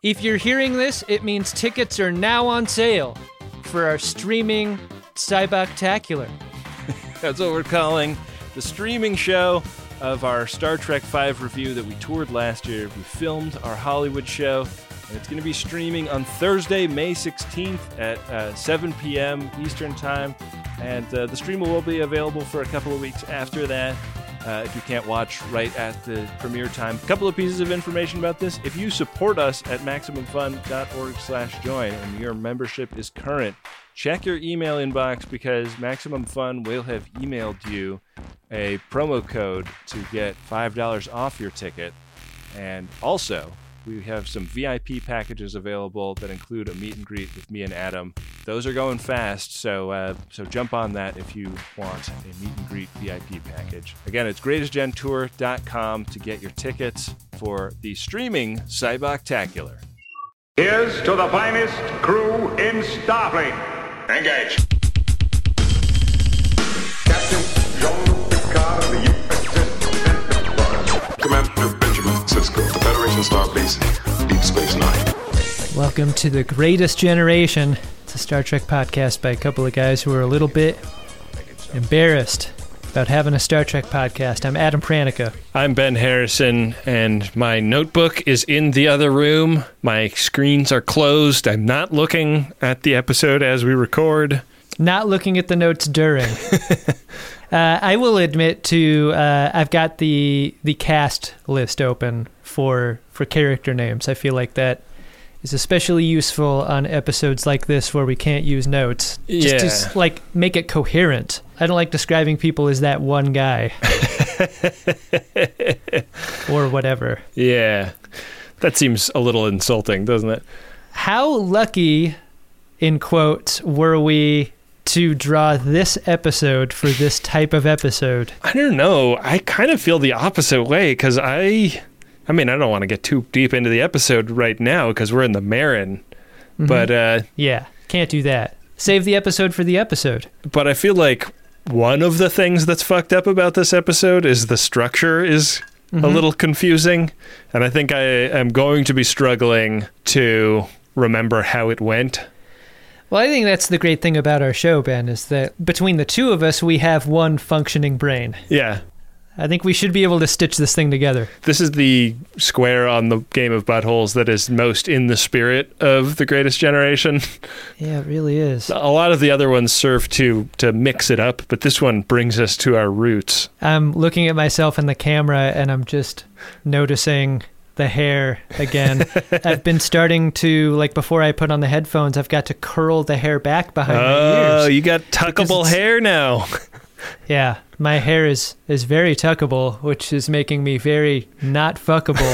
If you're hearing this, it means tickets are now on sale for our streaming Cyboctacular. That's what we're calling the streaming show of our Star Trek V review that we toured last year. We filmed our Hollywood show, and it's going to be streaming on Thursday, May 16th at 7 p.m. Eastern Time. And the stream will be available for a couple of weeks after that. If you can't watch right at the premiere time. A couple of pieces of information about this. If you support us at MaximumFun.org/join and your membership is current, check your email inbox because Maximum Fun will have emailed you a promo code to get $5 off your ticket. And also, we have some VIP packages available that include a meet and greet with me and Adam. Those are going fast, so jump on that if you want a meet and greet VIP package. Again, it's greatestgentour.com to get your tickets for the streaming Cyboctacular. Here's to the finest crew in Starfleet. Engage. Captain Jean-Luc Picard of the USS Enterprise. Commander Benjamin Sisko, the Federation Starbase, Deep Space Nine. Welcome to The Greatest Generation. It's a Star Trek podcast by a couple of guys who are a little bit embarrassed about having a Star Trek podcast. I'm Adam Pranica. I'm Ben Harrison, and my notebook is in the other room. My screens are closed. I'm not looking at the episode as we record. Not looking at the notes during. I will admit to I've got the cast list open for character names. I feel like that is especially useful on episodes like this where we can't use notes. Just to like make it coherent. I don't like describing people as that one guy. Or whatever. Yeah. That seems a little insulting, doesn't it? How lucky, in quotes, were we to draw this episode for this type of episode? I don't know. I kind of feel the opposite way because I mean, I don't want to get too deep into the episode right now because we're in the Marin. Mm-hmm. But yeah, can't do that. Save the episode for the episode. But I feel like one of the things that's fucked up about this episode is the structure is a little confusing. And I think I am going to be struggling to remember how it went. Well, I think that's the great thing about our show, Ben, is that between the two of us, we have one functioning brain. Yeah. I think we should be able to stitch this thing together. This is the square on the Game of Buttholes that is most in the spirit of The Greatest Generation. Yeah, it really is. A lot of the other ones serve to mix it up, but this one brings us to our roots. I'm looking at myself in the camera, and I'm just noticing the hair again. I've been starting to, like before I put on the headphones, I've got to curl the hair back behind my ears. Oh, you got tuckable hair now. Yeah, my hair is very tuckable, which is making me very not fuckable.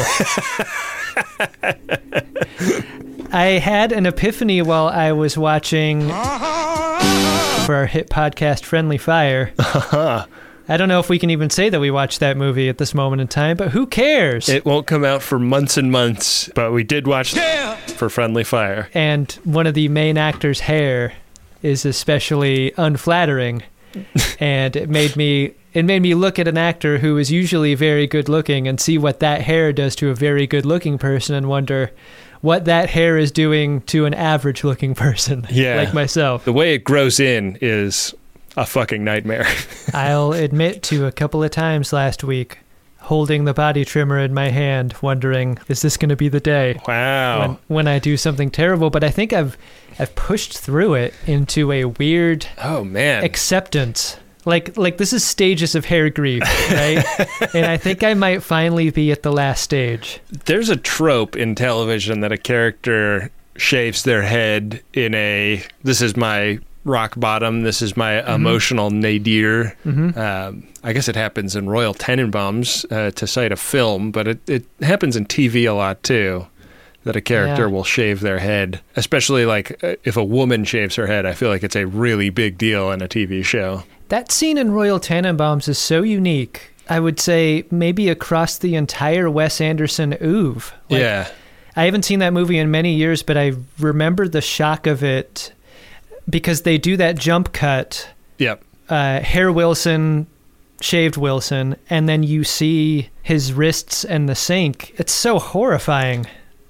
I had an epiphany while I was watching for our hit podcast Friendly Fire. I don't know if we can even say that we watched that movie at this moment in time, but who cares? It won't come out for months and months, but we did watch for Friendly Fire. And one of the main actors' hair is especially unflattering. And it made me look at an actor who is usually very good looking and see what that hair does to a very good looking person and wonder what that hair is doing to an average looking person like myself. The way it grows in is a fucking nightmare. I'll admit to a couple of times last week holding the body trimmer in my hand, wondering, is this going to be the day? Wow. When I do something terrible, but I think I've pushed through it into a weird acceptance. Like this is stages of hair grief, right? And I think I might finally be at the last stage. There's a trope in television that a character shaves their head in a, this is my rock bottom, this is my emotional nadir. I guess it happens in Royal Tenenbaums, to cite a film, but it happens in TV a lot too, that a character will shave their head. Especially like if a woman shaves her head, I feel like it's a really big deal in a TV show. That scene in Royal Tenenbaums is so unique. I would say maybe across the entire Wes Anderson oeuvre. Yeah. I haven't seen that movie in many years, but I remember the shock of it because they do that jump cut. Yep. Hair Wilson, shaved Wilson, and then you see his wrists and the sink. It's so horrifying.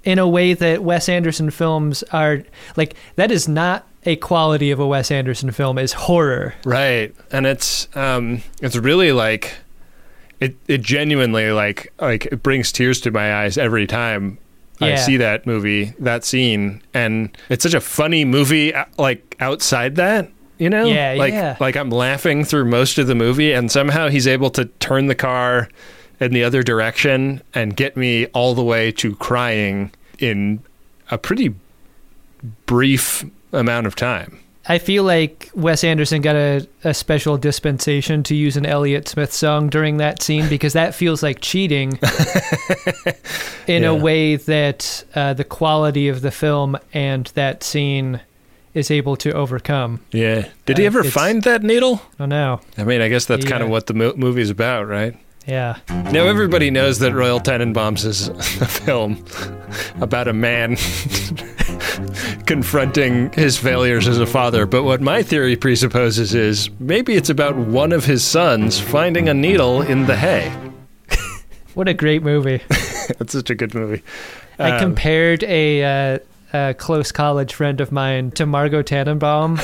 in a way that Wes Anderson films are, like, that is not a quality of a Wes Anderson film, is horror. Right. And it's really like, it genuinely like it brings tears to my eyes every time I see that movie, that scene. And it's such a funny movie, like, outside that, you know? Like I'm laughing through most of the movie, and somehow he's able to turn the car in the other direction and get me all the way to crying in a pretty brief amount of time. I feel like Wes Anderson got a special dispensation to use an Elliott Smith song during that scene, because that feels like cheating in a way that the quality of the film and that scene is able to overcome. Yeah. Did he ever find that needle? Oh, no. I mean, I guess that's kind of what the movie's about, right? Yeah. Now, everybody knows that Royal Tenenbaums is a film about a man confronting his failures as a father. But what my theory presupposes is maybe it's about one of his sons finding a needle in the hay. What a great movie. That's such a good movie. I compared a close college friend of mine to Margot Tannenbaum,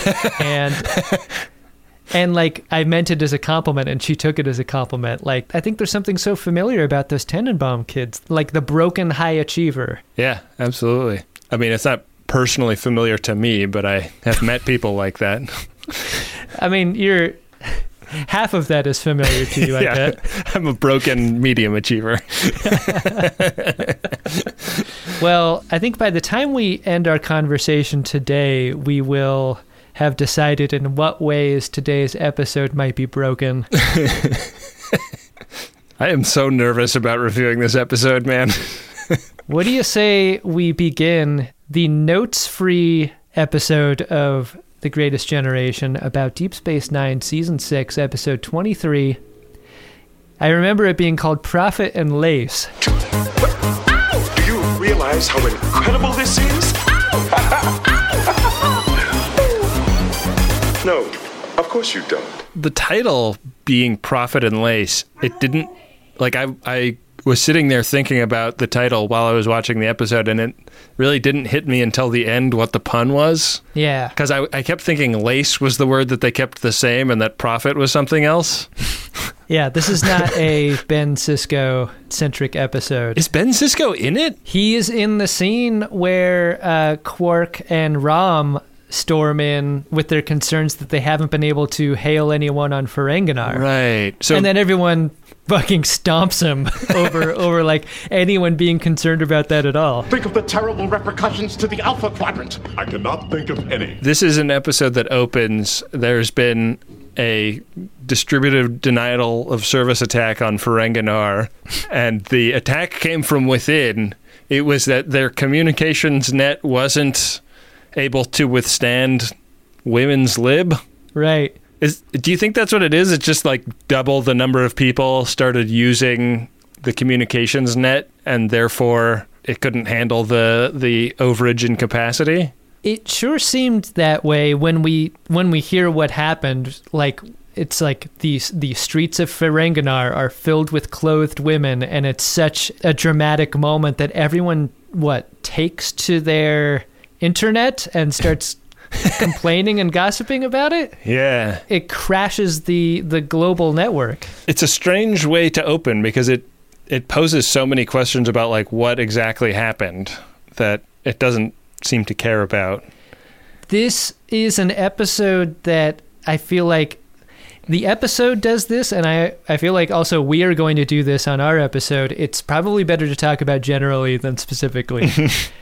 and like, I meant it as a compliment, and she took it as a compliment. Like, I think there's something so familiar about those Tannenbaum kids, like the broken high achiever. Yeah, absolutely. I mean, it's not personally familiar to me, but I have met people like that. I mean, half of that is familiar to you, I bet. I'm a broken medium achiever. Well, I think by the time we end our conversation today, we will have decided in what ways today's episode might be broken. I am so nervous about reviewing this episode, man. What do you say we begin the notes-free episode of The Greatest Generation about Deep Space Nine, Season 6, Episode 23. I remember it being called Prophet and Lace. Do you realize how incredible this is? No, of course you don't. The title being Prophet and Lace, it didn't, like, I was sitting there thinking about the title while I was watching the episode, and it really didn't hit me until the end what the pun was. Yeah. Because I kept thinking lace was the word that they kept the same and that prophet was something else. Yeah, this is not a Ben Sisko-centric episode. Is Ben Sisko in it? He is in the scene where Quark and Rom storm in with their concerns that they haven't been able to hail anyone on Ferenginar. Right. So, and then everyone fucking stomps him over like anyone being concerned about that at all. Think of the terrible repercussions to the Alpha Quadrant. I cannot think of any. This is an episode that opens. There's been a distributive denial of service attack on Ferenginar, and the attack came from within. It was that their communications net wasn't able to withstand women's lib. Right. Do you think that's what it is? It's just like double the number of people started using the communications net, and therefore it couldn't handle the overage in capacity? It sure seemed that way when we hear what happened. Like, it's like the streets of Ferenginar are filled with clothed women, and it's such a dramatic moment that everyone takes to their internet and starts complaining and gossiping about it. Yeah. It crashes the global network. It's a strange way to open because it poses so many questions about like what exactly happened that it doesn't seem to care about. This is an episode that I feel like the episode does this, and I feel like also we are going to do this on our episode. It's probably better to talk about generally than specifically.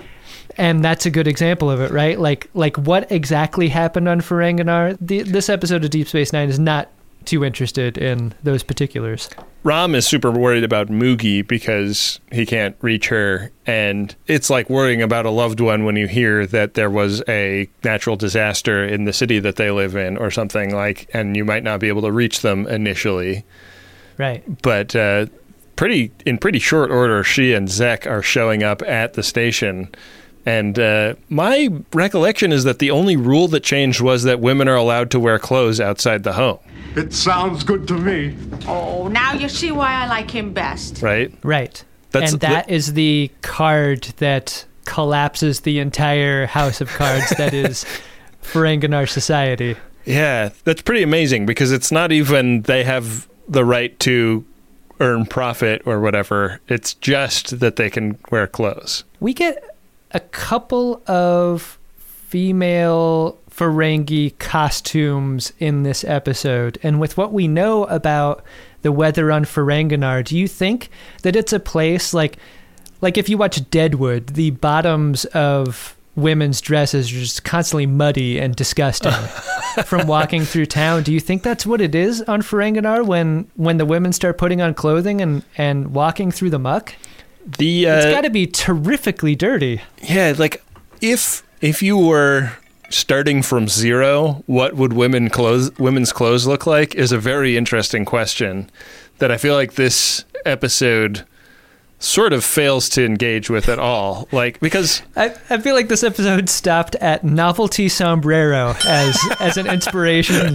And that's a good example of it, right? Like what exactly happened on Ferenginar? This episode of Deep Space Nine is not too interested in those particulars. Rom is super worried about Moogie because he can't reach her, and it's like worrying about a loved one when you hear that there was a natural disaster in the city that they live in or something, like, and you might not be able to reach them initially. Right. But in pretty short order, she and Zek are showing up at the station. And my recollection is that the only rule that changed was that women are allowed to wear clothes outside the home. It sounds good to me. Oh, now you see why I like him best. Right? Right. That is the card that collapses the entire house of cards that is Ferenginar society. Yeah, that's pretty amazing because it's not even they have the right to earn profit or whatever. It's just that they can wear clothes. We get a couple of female Ferengi costumes in this episode, and with what we know about the weather on Ferenginar, do you think that it's a place like if you watch Deadwood, the bottoms of women's dresses are just constantly muddy and disgusting from walking through town? Do you think that's what it is on Ferenginar when the women start putting on clothing and walking through the muck? It's got to be terrifically dirty. Yeah, like if you were starting from zero, what would women's clothes look like is a very interesting question that I feel like this episode sort of fails to engage with at all. Like, because I feel like this episode stopped at novelty sombrero as an inspiration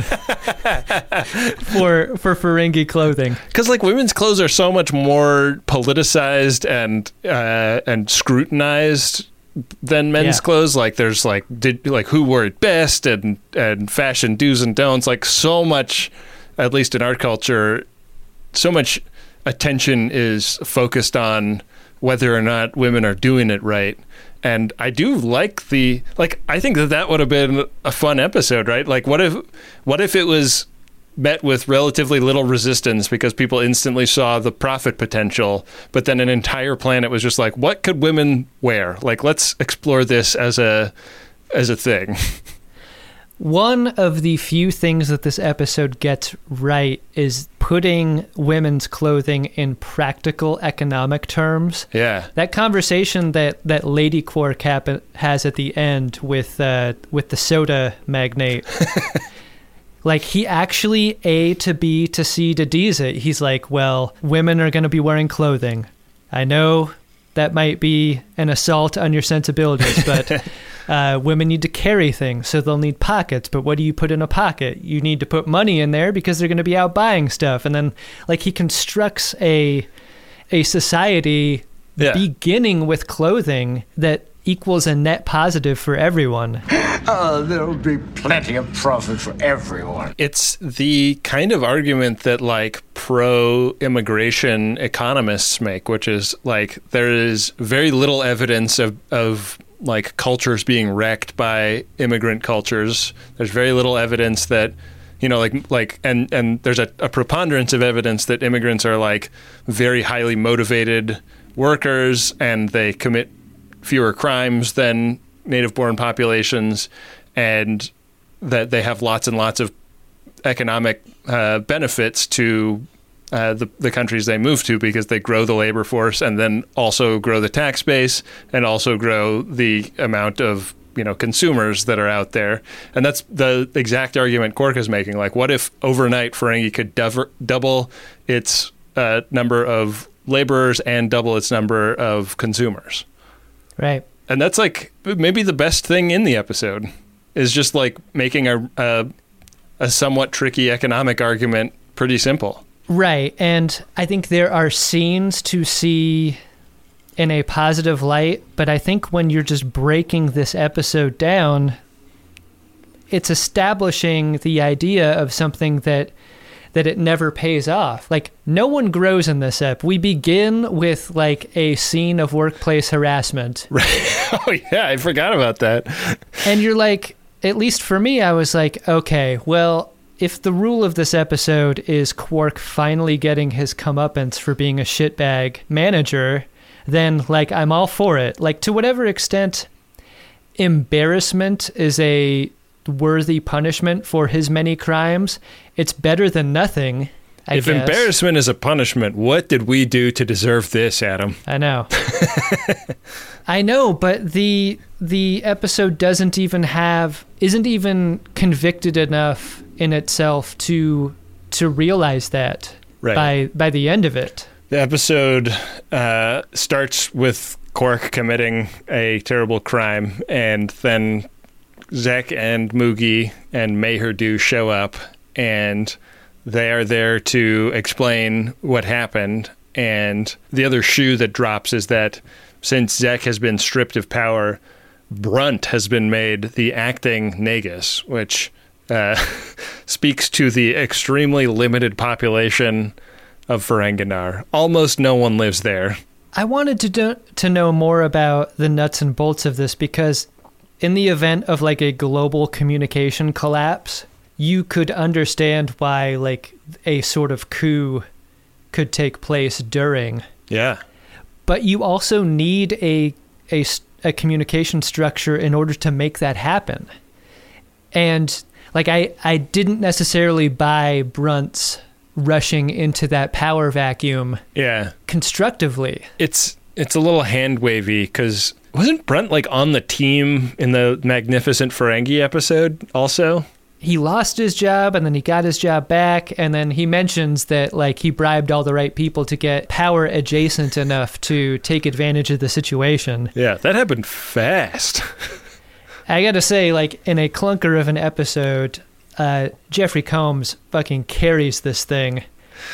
for Ferengi clothing. Because like women's clothes are so much more politicized and scrutinized than men's clothes. Like there's like who wore it best and fashion do's and don'ts. Like so much, at least in our culture, so much attention is focused on whether or not women are doing it right. And I do like I think that would have been a fun episode, right? Like what if it was met with relatively little resistance because people instantly saw the profit potential, but then an entire planet was just like, what could women wear? Like, let's explore this as a thing. One of the few things that this episode gets right is putting women's clothing in practical economic terms. Yeah. That conversation that Lady Quark has at the end with the soda magnate. Like, he actually A to B to C to D's it. He's like, well, women are going to be wearing clothing. I know that might be an assault on your sensibilities, but women need to carry things, so they'll need pockets. But what do you put in a pocket? You need to put money in there because they're going to be out buying stuff. And then, like, he constructs a society beginning with clothing that equals a net positive for everyone. There'll be plenty of profit for everyone. It's the kind of argument that like pro-immigration economists make, which is like there is very little evidence of like cultures being wrecked by immigrant cultures. There's very little evidence that, you know, and there's a preponderance of evidence that immigrants are like very highly motivated workers and they commit fewer crimes than native-born populations, and that they have lots and lots of economic benefits to the countries they move to because they grow the labor force and then also grow the tax base and also grow the amount of, you know, consumers that are out there. And that's the exact argument Quark is making. Like, what if overnight Ferengi could double its number of laborers and double its number of consumers? Right. And that's like maybe the best thing in the episode is just like making a somewhat tricky economic argument pretty simple. Right. And I think there are scenes to see in a positive light, but I think when you're just breaking this episode down, it's establishing the idea of something that it never pays off. Like, no one grows in this ep. We begin with like a scene of workplace harassment. Right. Oh yeah, I forgot about that. And you're like, at least for me, I was like, okay, well, if the rule of this episode is Quark finally getting his comeuppance for being a shitbag manager, then like I'm all for it. Like, to whatever extent embarrassment is a worthy punishment for his many crimes, it's better than nothing, I guess. Embarrassment is a punishment, what did we do to deserve this, Adam? I know. I know, but the episode isn't even convicted enough in itself to realize that by the end of it. The episode starts with Quark committing a terrible crime, and then Zek and Moogie and Mayherdu show up, and they are there to explain what happened. And the other shoe that drops is that since Zek has been stripped of power, Brunt has been made the acting Nagus, which speaks to the extremely limited population of Ferenginar. Almost no one lives there. I wanted to know more about the nuts and bolts of this, because in the event of like a global communication collapse, you could understand why like a sort of coup could take place during. Yeah. But you also need a communication structure in order to make that happen. And like I didn't necessarily buy Brunt's rushing into that power vacuum constructively. It's a little hand wavy, because wasn't Brunt like on the team in the Magnificent Ferengi episode also? He lost his job and then he got his job back, and then he mentions that like he bribed all the right people to get power adjacent enough to take advantage of the situation. Yeah, that happened fast. I gotta say, like, in a clunker of an episode, Jeffrey Combs fucking carries this thing.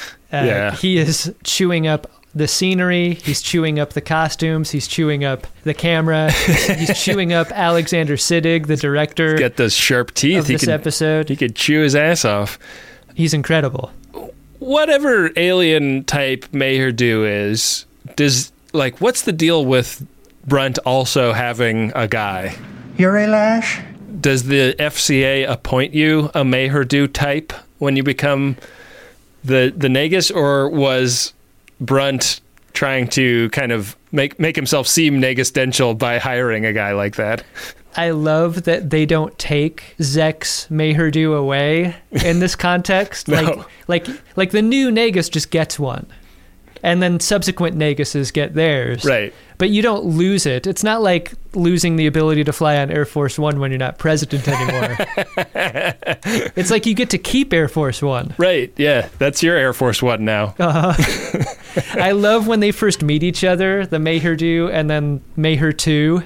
He is chewing up the scenery, he's chewing up the costumes, he's chewing up the camera, he's chewing up Alexander Siddig, the director. He's got those sharp teeth. Of this episode. He could chew his ass off. He's incredible. Whatever alien type Mayherdu is, what's the deal with Brunt also having a guy? You're a lash? Does the FCA appoint you a Mayherdu type when you become the Nagus, or was Brunt trying to kind of make himself seem Nagusdential by hiring a guy like that? I love that they don't take Zek's Mayherdu away in this context. No. Like the new Nagus just gets one, and then subsequent Naguses get theirs. Right. But you don't lose it. It's not like losing the ability to fly on Air Force One when you're not president anymore. It's like you get to keep Air Force One. Right, yeah. That's your Air Force One now. I love when they first meet each other, the Mayherdu and then Mayher 2.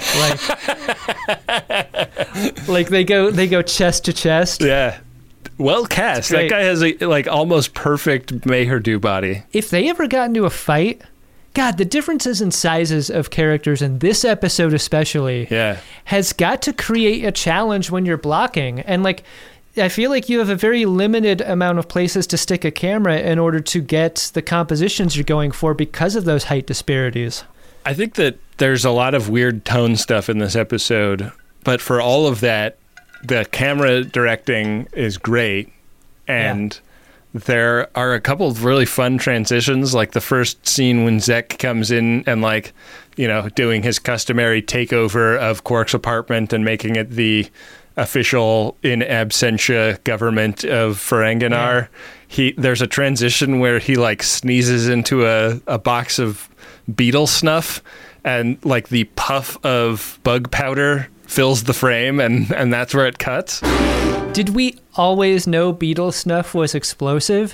Like they go chest to chest. Yeah. Well cast. That guy has a almost perfect Mayherdu body. If they ever got into a fight, God, the differences in sizes of characters in this episode especially has got to create a challenge when you're blocking. And like, I feel like you have a very limited amount of places to stick a camera in order to get the compositions you're going for because of those height disparities. I think that there's a lot of weird tone stuff in this episode, but for all of that, the camera directing is great. And there are a couple of really fun transitions, like the first scene when Zek comes in and doing his customary takeover of Quark's apartment and making it the official in absentia government of Ferenginar. There's a transition where he sneezes into a box of beetle snuff, and the puff of bug powder fills the frame, and that's where it cuts. Did we always know beetle snuff was explosive?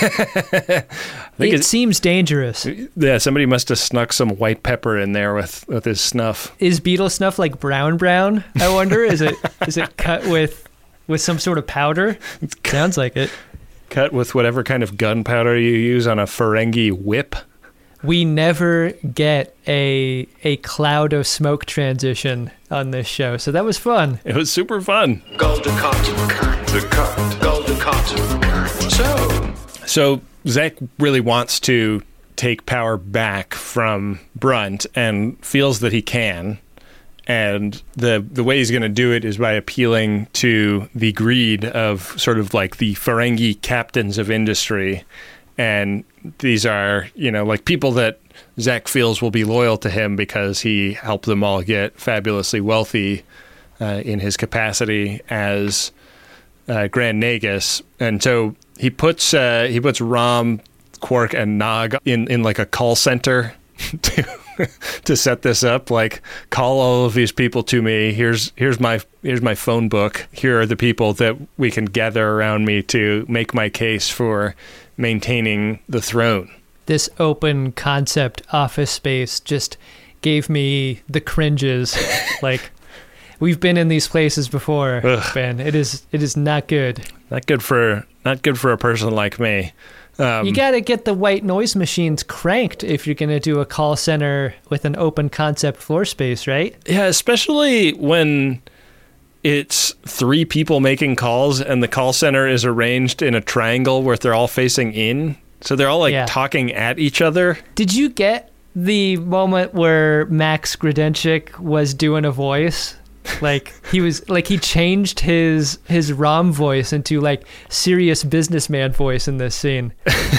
It seems dangerous. Yeah, somebody must have snuck some white pepper in there with his snuff. Is beetle snuff like brown? I wonder. Is it cut with some sort of powder? Sounds like it. Cut with whatever kind of gunpowder you use on a Ferengi whip. We never get a cloud of smoke transition on this show, so that was fun. It was super fun. Golden cut. Golden cut. So Zek really wants to take power back from Brunt and feels that he can. And the way he's going to do it is by appealing to the greed of sort of like the Ferengi captains of industry. And these are, people that Zek feels will be loyal to him because he helped them all get fabulously wealthy in his capacity as Grand Nagus. And so he puts Rom, Quark, and Nog in like a call center to set this up. Like, call all of these people to me. Here's my phone book. Here are the people that we can gather around me to make my case for maintaining the throne. This open concept office space just gave me the cringes. Like, we've been in these places before, Ben. It is not good. Not good for a person like me. You got to get the white noise machines cranked if you're going to do a call center with an open concept floor space, right? Yeah, especially when it's 3 people making calls and the call center is arranged in a triangle where they're all facing in. So they're all talking at each other. Did you get the moment where Max Grodenchik was doing a voice? Like he changed his ROM voice into like serious businessman voice in this scene.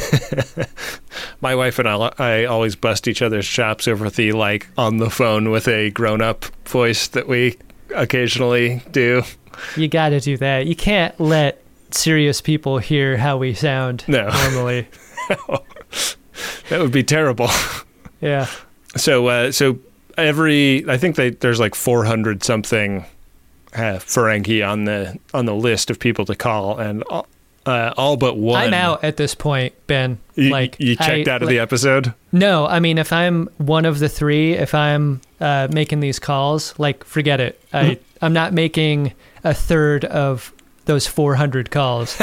My wife and I always bust each other's chops over the like on the phone with a grown-up voice that we occasionally do. You got to do that. You can't let serious people hear how we sound normally. That would be terrible. Yeah. So I think there's like 400 something Ferengi on the list of people to call, and all but one. I'm out at this point, Ben. You checked out of the episode? No, I mean, if I'm one of the 3, if I'm making these calls, like, forget it. I'm not making a third of those 400 calls.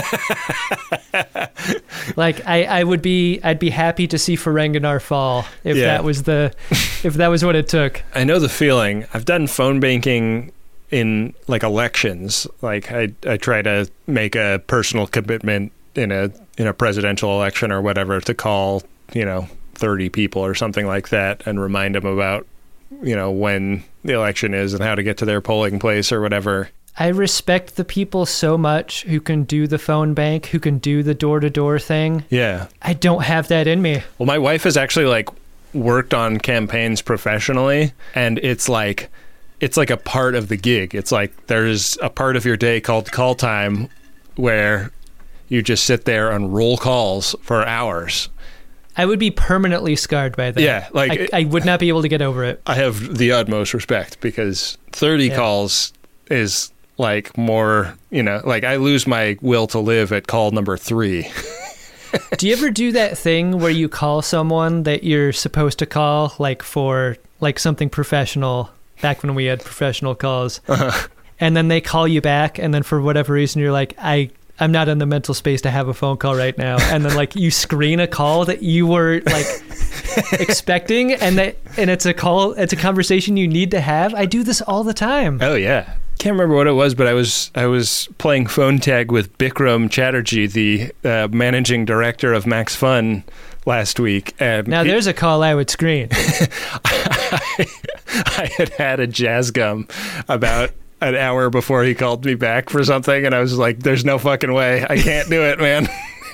Like, I'd be happy to see Ferenginar fall if that was what it took. I know the feeling. I've done phone banking in like elections. Like I try to make a personal commitment in a presidential election or whatever to call, 30 people or something like that and remind them about, when the election is and how to get to their polling place or whatever. I respect the people so much who can do the phone bank, who can do the door-to-door thing. Yeah. I don't have that in me. Well, my wife has actually like worked on campaigns professionally, and it's like a part of the gig. It's like there's a part of your day called call time where you just sit there and roll calls for hours. I would be permanently scarred by that. Yeah, like I would not be able to get over it. I have the utmost respect because 30 calls is like more, like I lose my will to live at call number 3. Do you ever do that thing where you call someone that you're supposed to call, like for like something professional, back when we had professional calls, and then they call you back, and then for whatever reason you're like, I'm not in the mental space to have a phone call right now, and then like you screen a call that you were like expecting, and it's a conversation you need to have. I do this all the time. Oh yeah. Can't remember what it was, but I was playing phone tag with Bikram Chatterjee, the managing director of Max Fun, last week. And now there's a call I would screen. I had a jazz gum about an hour before he called me back for something, and I was like, there's no fucking way. I can't do it, man.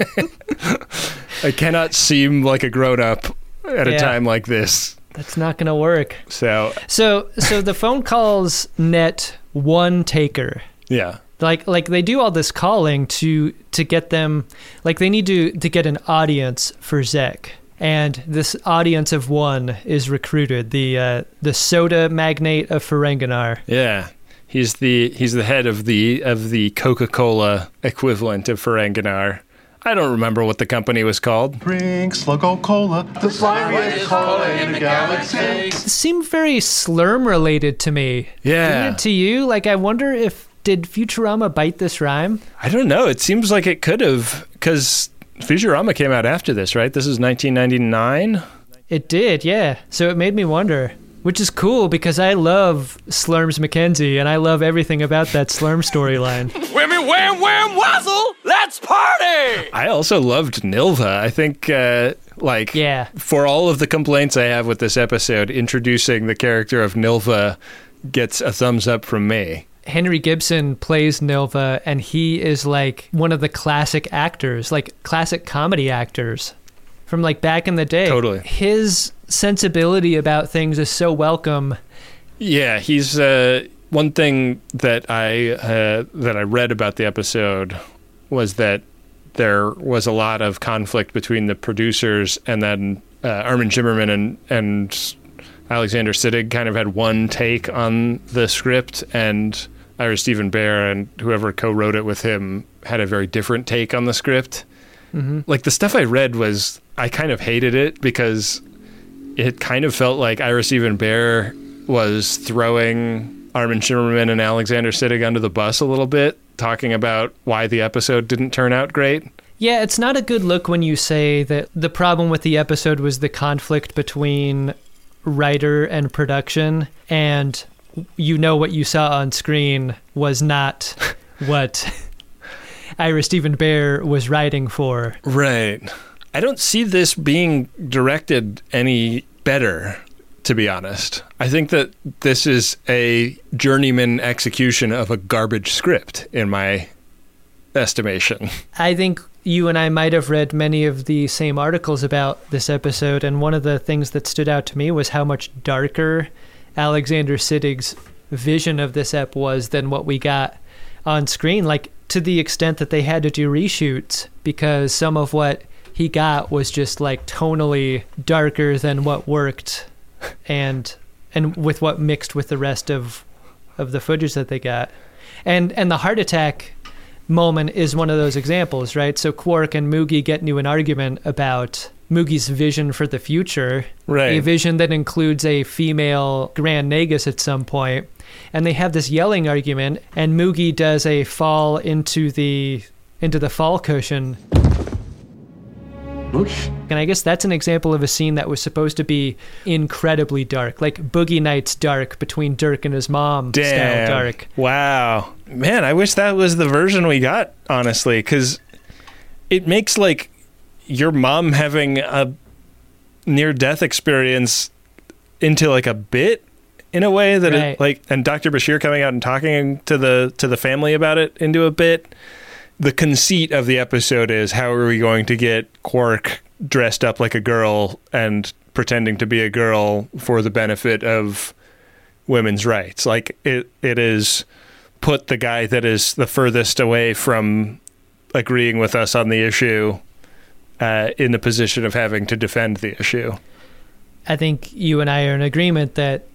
I cannot seem like a grown-up at a time like this. That's not going to work. So the phone calls net one taker. Yeah. Like they do all this calling to get them, like they need to get an audience for Zek. And this audience of one is recruited, the soda magnate of Ferenginar. Yeah. He's the head of the Coca-Cola equivalent of Ferenginar. I don't remember what the company was called. Drink Sluggo Cola, the slimiest cola in the galaxy. It seemed very Slurm related to me. Yeah. Didn't it to you? Like, I wonder did Futurama bite this rhyme? I don't know. It seems like it could have, because Futurama came out after this, right? This is 1999? It did, yeah. So it made me wonder. Which is cool because I love Slurms McKenzie and I love everything about that Slurm storyline. Whammy wham wham wazzle, let's party! I also loved Nilva. I think, for all of the complaints I have with this episode, introducing the character of Nilva gets a thumbs up from me. Henry Gibson plays Nilva, and he is like one of the classic actors, like classic comedy actors from like back in the day. Totally. His sensibility about things is so welcome. Yeah, he's one thing that I read about the episode was that there was a lot of conflict between the producers, and then Armin Shimmerman and Alexander Siddig kind of had one take on the script, and Ira Steven Behr and whoever co-wrote it with him had a very different take on the script. Mm-hmm. Like the stuff I read was, I kind of hated it because it kind of felt like Ira Steven Behr was throwing Armin Shimmerman and Alexander Siddig under the bus a little bit, talking about why the episode didn't turn out great. Yeah, it's not a good look when you say that the problem with the episode was the conflict between writer and production, and you know what you saw on screen was not what Ira Steven Behr was writing for. Right. I don't see this being directed any better, to be honest. I think that this is a journeyman execution of a garbage script, in my estimation. I think you and I might have read many of the same articles about this episode, and one of the things that stood out to me was how much darker Alexander Siddig's vision of this ep was than what we got on screen, like to the extent that they had to do reshoots because some of what he got was just like tonally darker than what worked and with what mixed with the rest of the footage that they got. And the heart attack moment is one of those examples, right? So Quark and Moogie get into an argument about Moogie's vision for the future, right? A vision that includes a female Grand Nagus at some point, and they have this yelling argument, and Moogie does a fall into the fall cushion. Whoosh. And I guess that's an example of a scene that was supposed to be incredibly dark, like Boogie Nights dark between Dirk and his mom style dark. Wow. Man, I wish that was the version we got, honestly, because it makes like your mom having a near-death experience into like a bit in a way that right. it, like, and Dr. Bashir coming out and talking to the family about it into a bit. The conceit of the episode is, how are we going to get Quark dressed up like a girl and pretending to be a girl for the benefit of women's rights? Like it is put the guy that is the furthest away from agreeing with us on the issue in the position of having to defend the issue. I think you and I are in agreement that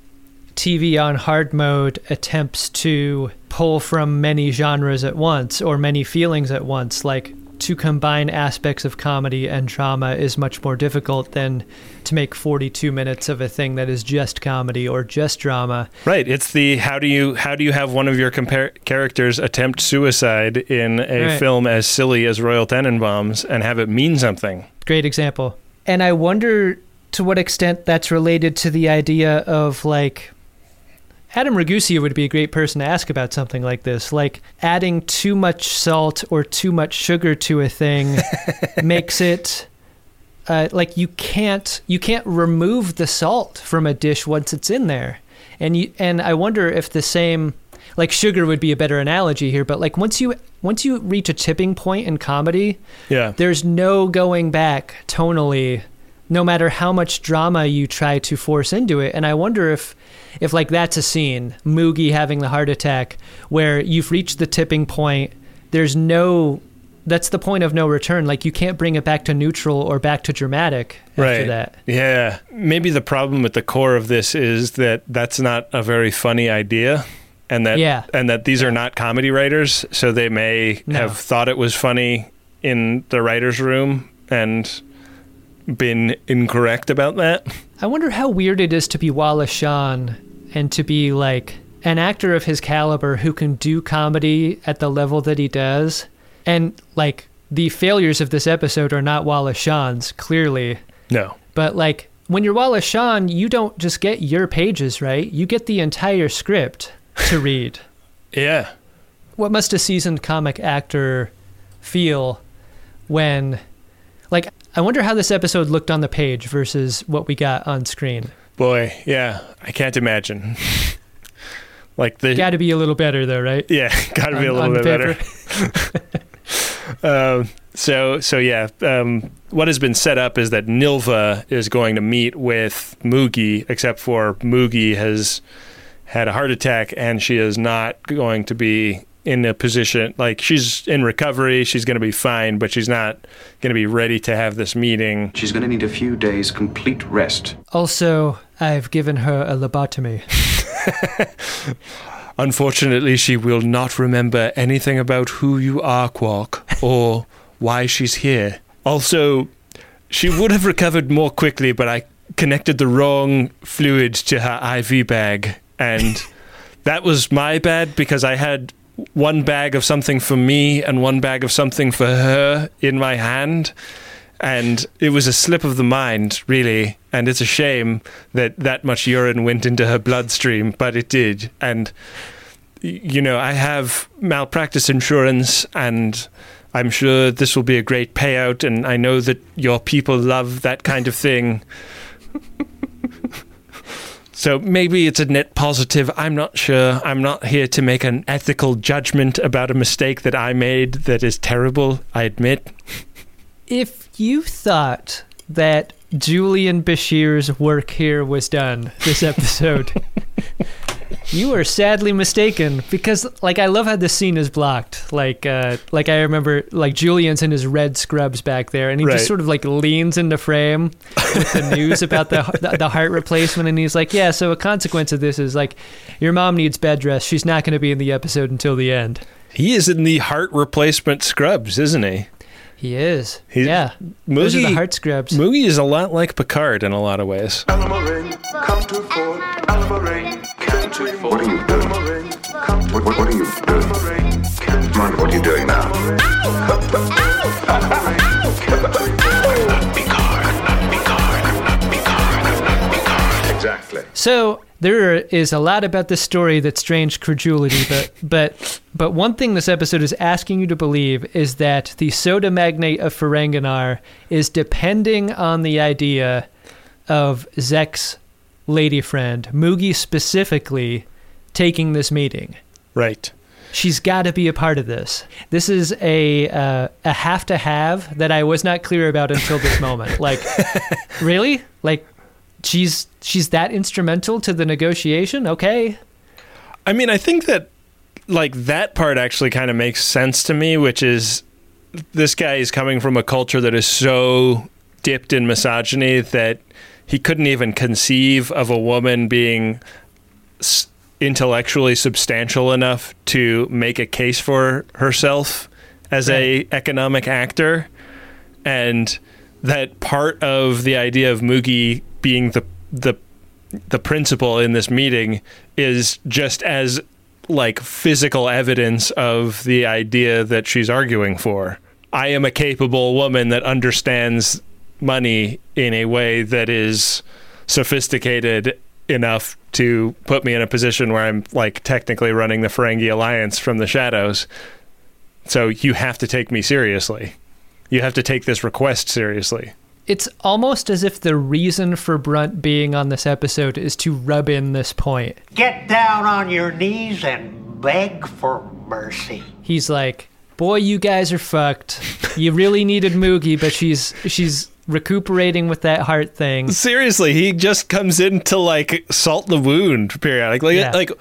TV on hard mode attempts to pull from many genres at once, or many feelings at once. Like, to combine aspects of comedy and drama is much more difficult than to make 42 minutes of a thing that is just comedy or just drama. Right. It's the how do you have one of your characters attempt suicide in a right. film as silly as Royal Tenenbaums and have it mean something? Great example. And I wonder to what extent that's related to the idea of, like, Adam Ragusea would be a great person to ask about something like this. Like, adding too much salt or too much sugar to a thing makes it like you can't remove the salt from a dish once it's in there. And I wonder if the same, like, sugar would be a better analogy here, but like once you reach a tipping point in comedy, yeah, there's no going back tonally, no matter how much drama you try to force into it. And I wonder if like that's a scene, Moogie having the heart attack, where you've reached the tipping point, that's the point of no return. Like, you can't bring it back to neutral or back to dramatic after that. Yeah. Maybe the problem at the core of this is that that's not a very funny idea, and that these are not comedy writers, so they may have thought it was funny in the writer's room and been incorrect about that. I wonder how weird it is to be Wallace Shawn and to be like an actor of his caliber who can do comedy at the level that he does. And like, the failures of this episode are not Wallace Shawn's, clearly. No. But like, when you're Wallace Shawn, you don't just get your pages, right? You get the entire script to read. Yeah. What must a seasoned comic actor feel when, like, I wonder how this episode looked on the page versus what we got on screen. Boy, yeah, I can't imagine. Like, got to be a little better though, right? Yeah, got to be a little bit better. So yeah, what has been set up is that Nilva is going to meet with Moogie, except for Moogie has had a heart attack and she is not going to be in a position, like, she's in recovery, she's going to be fine, but she's not going to be ready to have this meeting. She's going to need a few days complete rest. Also, I've given her a lobotomy. Unfortunately, she will not remember anything about who you are, Quark, or why she's here. Also, she would have recovered more quickly, but I connected the wrong fluid to her IV bag, and that was my bad because I had one bag of something for me and one bag of something for her in my hand. And it was a slip of the mind, really. And it's a shame that much urine went into her bloodstream, but it did. And, I have malpractice insurance, and I'm sure this will be a great payout. And I know that your people love that kind of thing. So maybe it's a net positive. I'm not sure. I'm not here to make an ethical judgment about a mistake that I made that is terrible, I admit. If you thought that Julian Bashir's work here was done this episode, you are sadly mistaken, because I love how the scene is blocked. I remember Julian's in his red scrubs back there, and he just sort of leans into frame with the news about the heart replacement, and he's like, yeah, so a consequence of this is your mom needs bed rest. She's not going to be in the episode until the end. He is in the heart replacement scrubs, isn't he? He is. Those are the heart scrubs. Moogie is a lot like Picard in a lot of ways. What are you doing? What are you doing? Mind what are you doing now? Exactly. So there is a lot about this story that's strange credulity, but one thing this episode is asking you to believe is that the soda magnate of Ferenginar is depending on the idea of Zek's lady friend, Moogie specifically, taking this meeting. Right. She's got to be a part of this. This is a have to have that I was not clear about until this moment. Really? She's that instrumental to the negotiation? Okay. I mean, I think that that part actually kind of makes sense to me, which is this guy is coming from a culture that is so dipped in misogyny that he couldn't even conceive of a woman being intellectually substantial enough to make a case for herself as a economic actor. And that part of the idea of Moogie being the principal in this meeting is just as physical evidence of the idea that she's arguing for. I am a capable woman that understands money in a way that is sophisticated enough to put me in a position where I'm technically running the Ferengi Alliance from the shadows. So you have to take me seriously. You have to take this request seriously. It's almost as if the reason for Brunt being on this episode is to rub in this point. Get down on your knees and beg for mercy. He's like, boy, you guys are fucked. You really needed Moogie, but she's recuperating with that heart thing. Seriously, he just comes in to salt the wound periodically.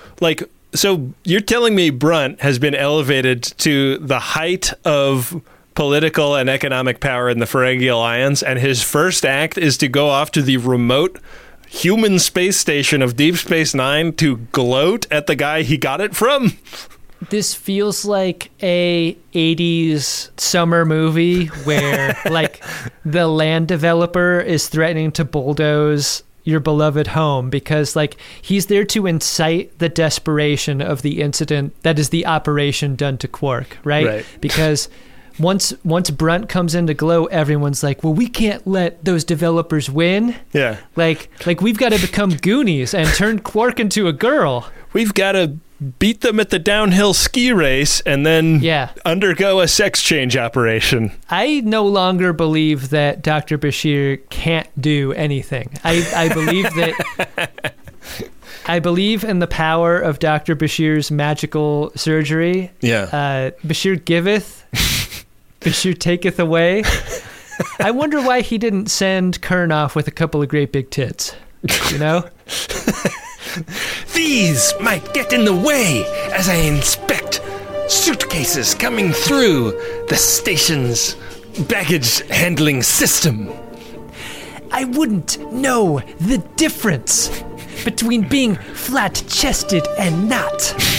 So you're telling me Brunt has been elevated to the height of political and economic power in the Ferengi Alliance, and his first act is to go off to the remote human space station of Deep Space Nine to gloat at the guy he got it from? This feels like a 80s summer movie where the land developer is threatening to bulldoze your beloved home because he's there to incite the desperation of the incident that is the operation done to Quark, right? Because once Brunt comes into Glow, everyone's like, well, we can't let those developers win. Yeah. We've got to become Goonies and turn Quark into a girl. We've got to beat them at the downhill ski race and then undergo a sex change operation. I no longer believe that Dr. Bashir can't do anything. I believe that... I believe in the power of Dr. Bashir's magical surgery. Yeah. Bashir giveth, Bashir taketh away. I wonder why he didn't send Kern off with a couple of great big tits, you know? These might get in the way as I inspect suitcases coming through the station's baggage handling system. I wouldn't know the difference between being flat-chested and not.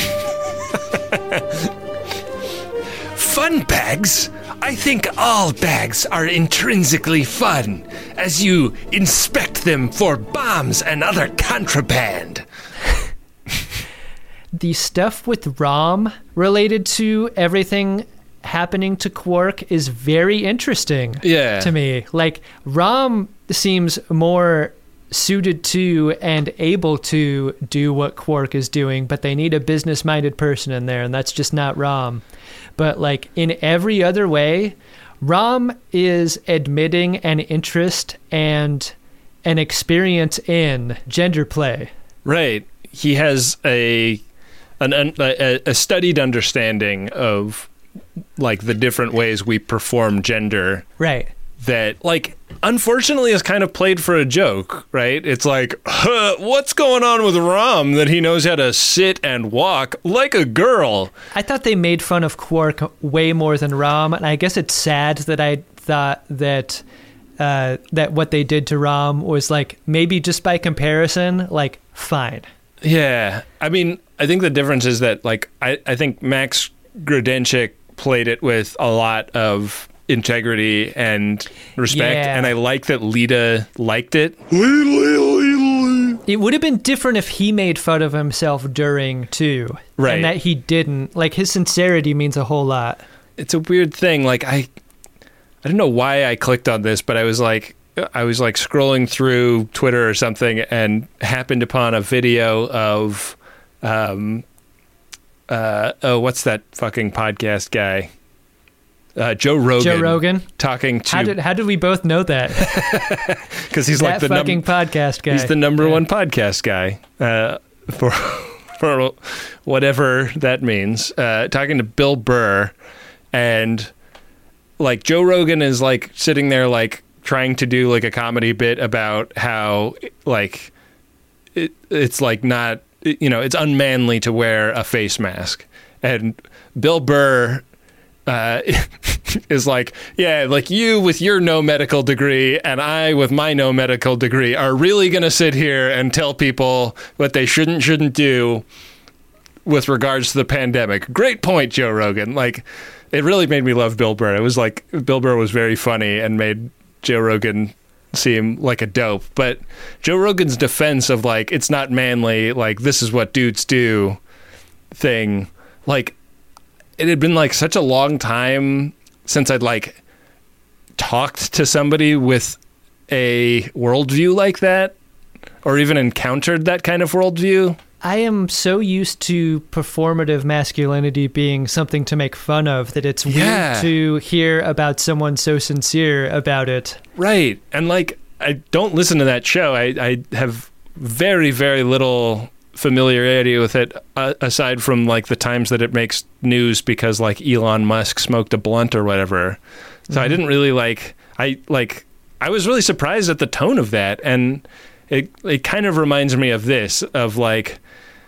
Fun bags? I think all bags are intrinsically fun as you inspect them for bombs and other contraband. the stuff with Rom related to everything happening to Quark is very interesting to me. Like, Rom seems more suited to and able to do what Quark is doing, but they need a business-minded person in there, and that's just not Rom. But like in every other way, Rom is admitting an interest and an experience in gender play. Right. He has a studied understanding of like the different ways we perform gender. Right. That, like, unfortunately is kind of played for a joke, right? It's like, what's going on with Rom that he knows how to sit and walk like a girl? I thought they made fun of Quark way more than Rom, and I guess it's sad that I thought that that what they did to Rom was, like, maybe just by comparison, like, fine. Yeah. I mean, I think the difference is that, like, I think Max Grodenchik played it with a lot of integrity and respect, and I like that Lita liked it. It would have been different if he made fun of himself during too, right? And that he didn't. Like, his sincerity means a whole lot. It's a weird thing. Like, I don't know why I clicked on this, but I was like scrolling through Twitter or something and happened upon a video of what's that fucking podcast guy? Joe Rogan talking to... How did we both know that? Because he's that like the fucking podcast guy. He's the number one podcast guy for whatever that means. Talking to Bill Burr, and like Joe Rogan is like sitting there like trying to do like a comedy bit about how like it's like not, you know, it's unmanly to wear a face mask, and Bill Burr is like, yeah, like you with your no medical degree and I with my no medical degree are really going to sit here and tell people what they shouldn't do with regards to the pandemic. Great point, Joe Rogan. Like, it really made me love Bill Burr. It was like Bill Burr was very funny and made Joe Rogan seem like a dope. But Joe Rogan's defense of like, it's not manly, like this is what dudes do thing, like, it had been like such a long time since I'd like talked to somebody with a worldview like that, or even encountered that kind of worldview. I am so used to performative masculinity being something to make fun of that it's weird to hear about someone so sincere about it. Right. And like, I don't listen to that show. I have very, very little familiarity with it aside from like the times that it makes news because like Elon Musk smoked a blunt or whatever. So I didn't really I was really surprised at the tone of that, and it kind of reminds me of this, of like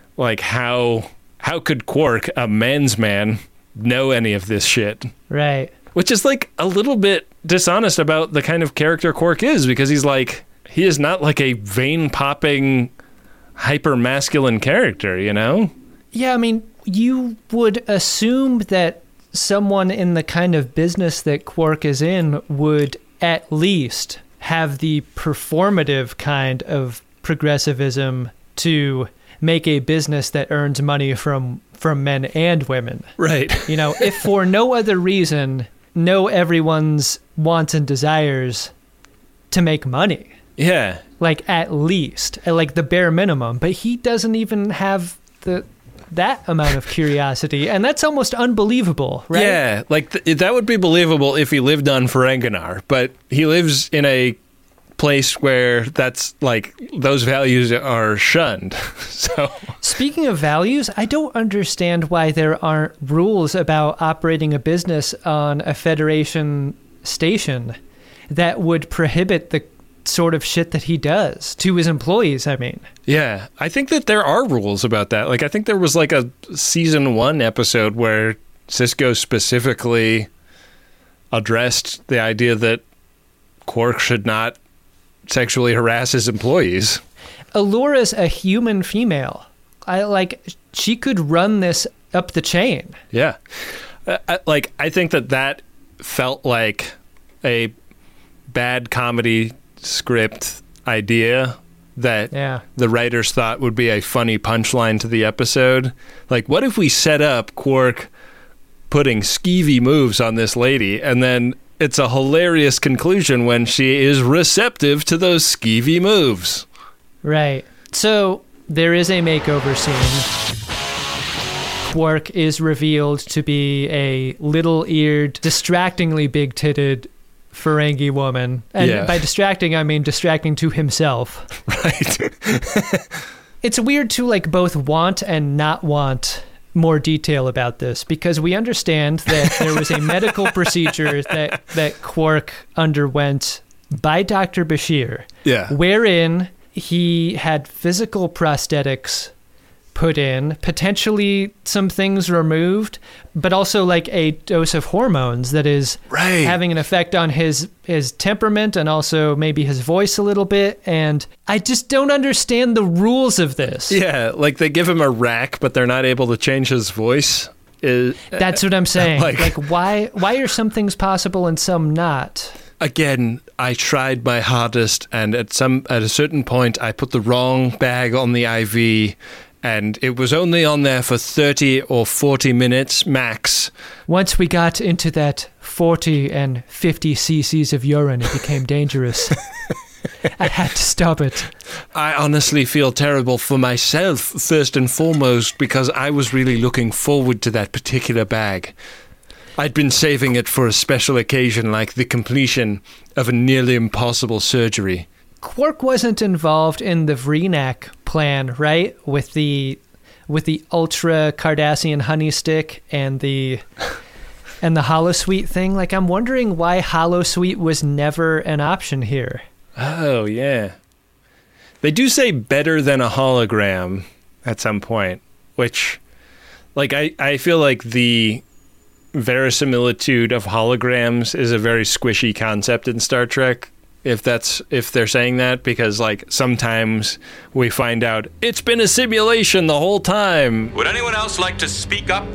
how could Quark, a man's man, know any of this shit? Right. Which is like a little bit dishonest about the kind of character Quark is, because he is not like a vein popping hyper masculine character, you know? Yeah, I mean, you would assume that someone in the kind of business that Quark is in would at least have the performative kind of progressivism to make a business that earns money from men and women. Right. You know, if for no other reason, know everyone's wants and desires to make money. Yeah. Like, at least, like the bare minimum. But he doesn't even have that amount of curiosity, and that's almost unbelievable, right? Yeah, like that would be believable if he lived on Ferenginar, but he lives in a place where that's like those values are shunned. So, speaking of values, I don't understand why there aren't rules about operating a business on a Federation station that would prohibit the sort of shit that he does to his employees, I mean. Yeah, I think that there are rules about that. Like, I think there was like a season 1 episode where Sisko specifically addressed the idea that Quark should not sexually harass his employees. Alura's a human female. She could run this up the chain. Yeah. I think that felt like a bad comedy script idea that Yeah. the writers thought would be a funny punchline to the episode. Like, what if we set up Quark putting skeevy moves on this lady, and then it's a hilarious conclusion when she is receptive to those skeevy moves. Right. So there is a makeover scene. Quark is revealed to be a little-eared, distractingly big-titted Ferengi woman. And by distracting, I mean distracting to himself. Right. It's weird to like both want and not want more detail about this, because we understand that there was a medical procedure that Quark underwent by Dr. Bashir, wherein he had physical prosthetics put in, potentially some things removed, but also like a dose of hormones that is having an effect on his temperament and also maybe his voice a little bit. And I just don't understand the rules of this. Yeah, like they give him a rack, but they're not able to change his voice. That's what I'm saying. Like why are some things possible and some not? Again, I tried my hardest, and at a certain point, I put the wrong bag on the IV, and it was only on there for 30 or 40 minutes max. Once we got into that 40 and 50 cc's of urine, it became dangerous. I had to stop it. I honestly feel terrible for myself, first and foremost, because I was really looking forward to that particular bag. I'd been saving it for a special occasion, like the completion of a nearly impossible surgery. Quark wasn't involved in the Vreenak plan, right? With the Ultra Cardassian honey stick and the Holosuite thing. Like, I'm wondering why Holosuite was never an option here. Oh, yeah. They do say better than a hologram at some point, which, like, I feel like the verisimilitude of holograms is a very squishy concept in Star Trek, if they're saying that, because like sometimes we find out it's been a simulation the whole time. Would anyone else like to speak up?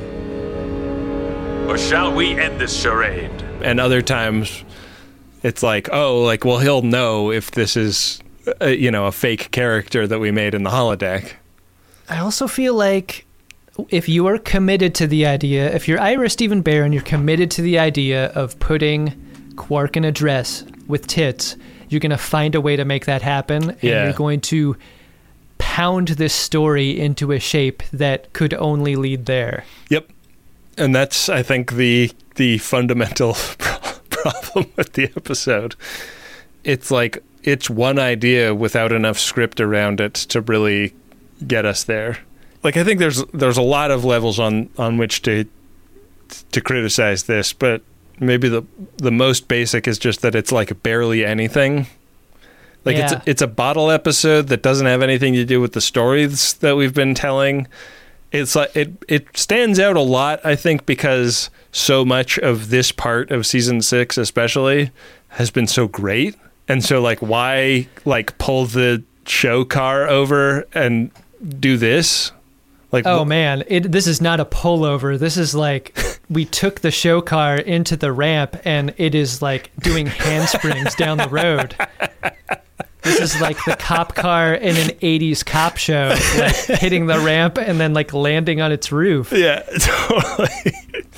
Or shall we end this charade? And other times it's like, oh, like, well, he'll know if this is a fake character that we made in the holodeck. I also feel like if you are committed to the idea, if you're Ira Stephen Bear and you're committed to the idea of putting Quark in a dress with tits, you're going to find a way to make that happen. And you're going to pound this story into a shape that could only lead there. Yep. And that's, I think, the fundamental problem with the episode. It's like, it's one idea without enough script around it to really get us there. Like, I think there's a lot of levels on which to criticize this, but maybe the most basic is just that it's like barely anything. Like, it's a bottle episode that doesn't have anything to do with the stories that we've been telling. It's like it stands out a lot, I think, because so much of this part of season 6 especially has been so great. And so, like, why like pull the show car over and do this? Like, oh man, this is not a pullover. This is like we took the show car into the ramp and it is like doing handsprings down the road. This is like the cop car in an 80s cop show, like hitting the ramp and then like landing on its roof. Yeah, totally.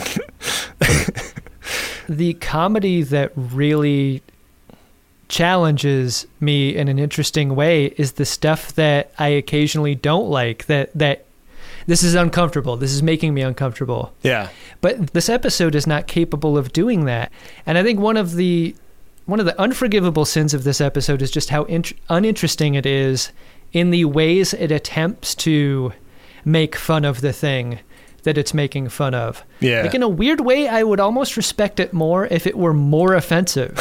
The comedy that really challenges me in an interesting way is the stuff that I occasionally don't like, that this is uncomfortable. This is making me uncomfortable. Yeah. But this episode is not capable of doing that. And I think one of the unforgivable sins of this episode is just how uninteresting it is in the ways it attempts to make fun of the thing that it's making fun of. Yeah. Like, in a weird way, I would almost respect it more if it were more offensive.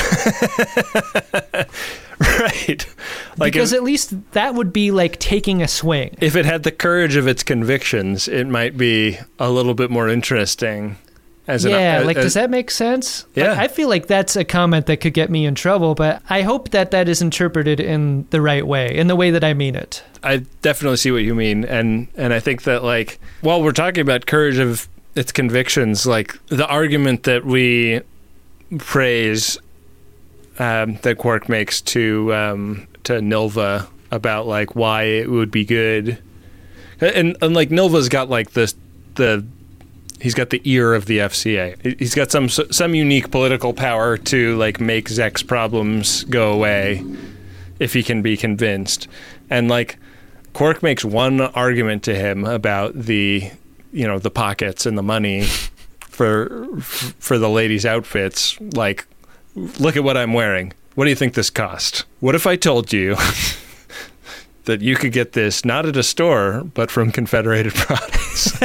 Right. Like, because at least that would be like taking a swing. If it had the courage of its convictions, it might be a little bit more interesting. Does that make sense? Yeah. Like, I feel like that's a comment that could get me in trouble, but I hope that is interpreted in the right way, in the way that I mean it. I definitely see what you mean. And I think that, like, while we're talking about courage of its convictions, like, the argument that we praise that Quark makes to Nilva about like why it would be good. And like Nilva's got like he's got the ear of the FCA. He's got some unique political power to like make Zek's problems go away if he can be convinced. And like Quark makes one argument to him about the pockets and the money for the ladies' outfits. Like, look at what I'm wearing. What do you think this cost? What if I told you that you could get this not at a store, but from Confederated Products?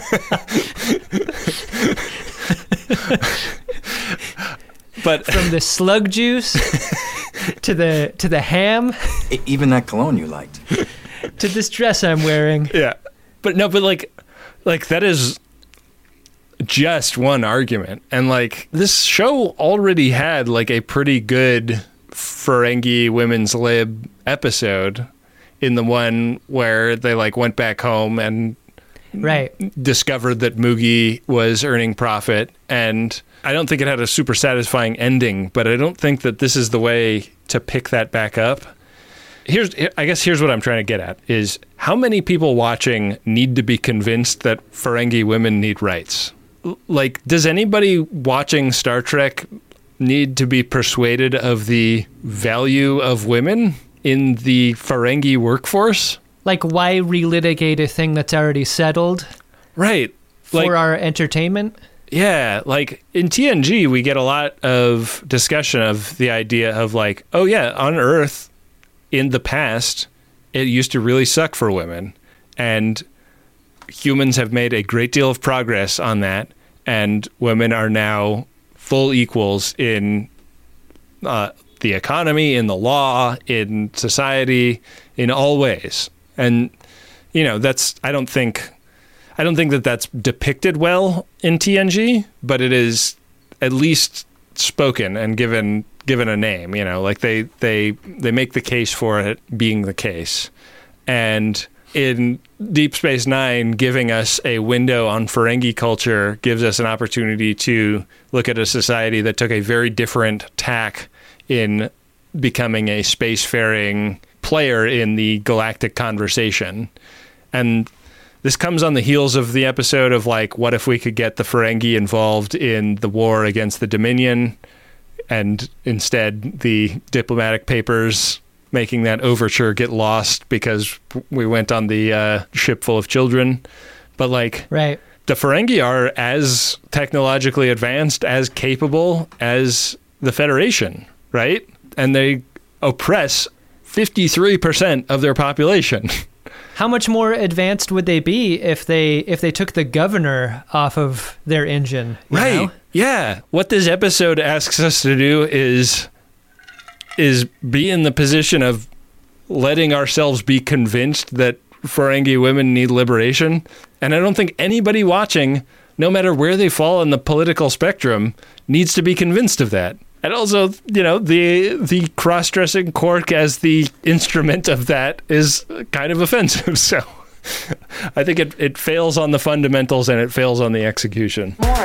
But from the slug juice to the ham, even that cologne you liked, to this dress I'm wearing. Yeah, but like that is just one argument, and like this show already had like a pretty good Ferengi women's lib episode in the one where they like went back home and discovered that Moogie was earning profit. And I don't think it had a super satisfying ending, but I don't think that this is the way to pick that back up. I guess here's what I'm trying to get at is how many people watching need to be convinced that Ferengi women need rights? Like, does anybody watching Star Trek need to be persuaded of the value of women in the Ferengi workforce? Like, why relitigate a thing that's already settled? Right. For our entertainment? Yeah. Like, in TNG, we get a lot of discussion of the idea of, like, oh, yeah, on Earth, in the past, it used to really suck for women. And humans have made a great deal of progress on that. And women are now full equals in the economy, in the law, in society, in all ways. And, I don't think that that's depicted well in TNG, but it is at least spoken and given a name, like they make the case for it being the case. And in Deep Space Nine, giving us a window on Ferengi culture gives us an opportunity to look at a society that took a very different tack in becoming a spacefaring player in the galactic conversation. And this comes on the heels of the episode of, like, what if we could get the Ferengi involved in the war against the Dominion, and instead the diplomatic papers making that overture get lost because we went on the ship full of children. But, like, right. The Ferengi are as technologically advanced, as capable as the Federation, right? And they oppress 53% of their population. How much more advanced would they be if they took the governor off of their engine? Right. Know? Yeah. What this episode asks us to do is be in the position of letting ourselves be convinced that Ferengi women need liberation. And I don't think anybody watching, no matter where they fall on the political spectrum, needs to be convinced of that. And also, the cross-dressing Quark as the instrument of that is kind of offensive. So I think it fails on the fundamentals and it fails on the execution. More.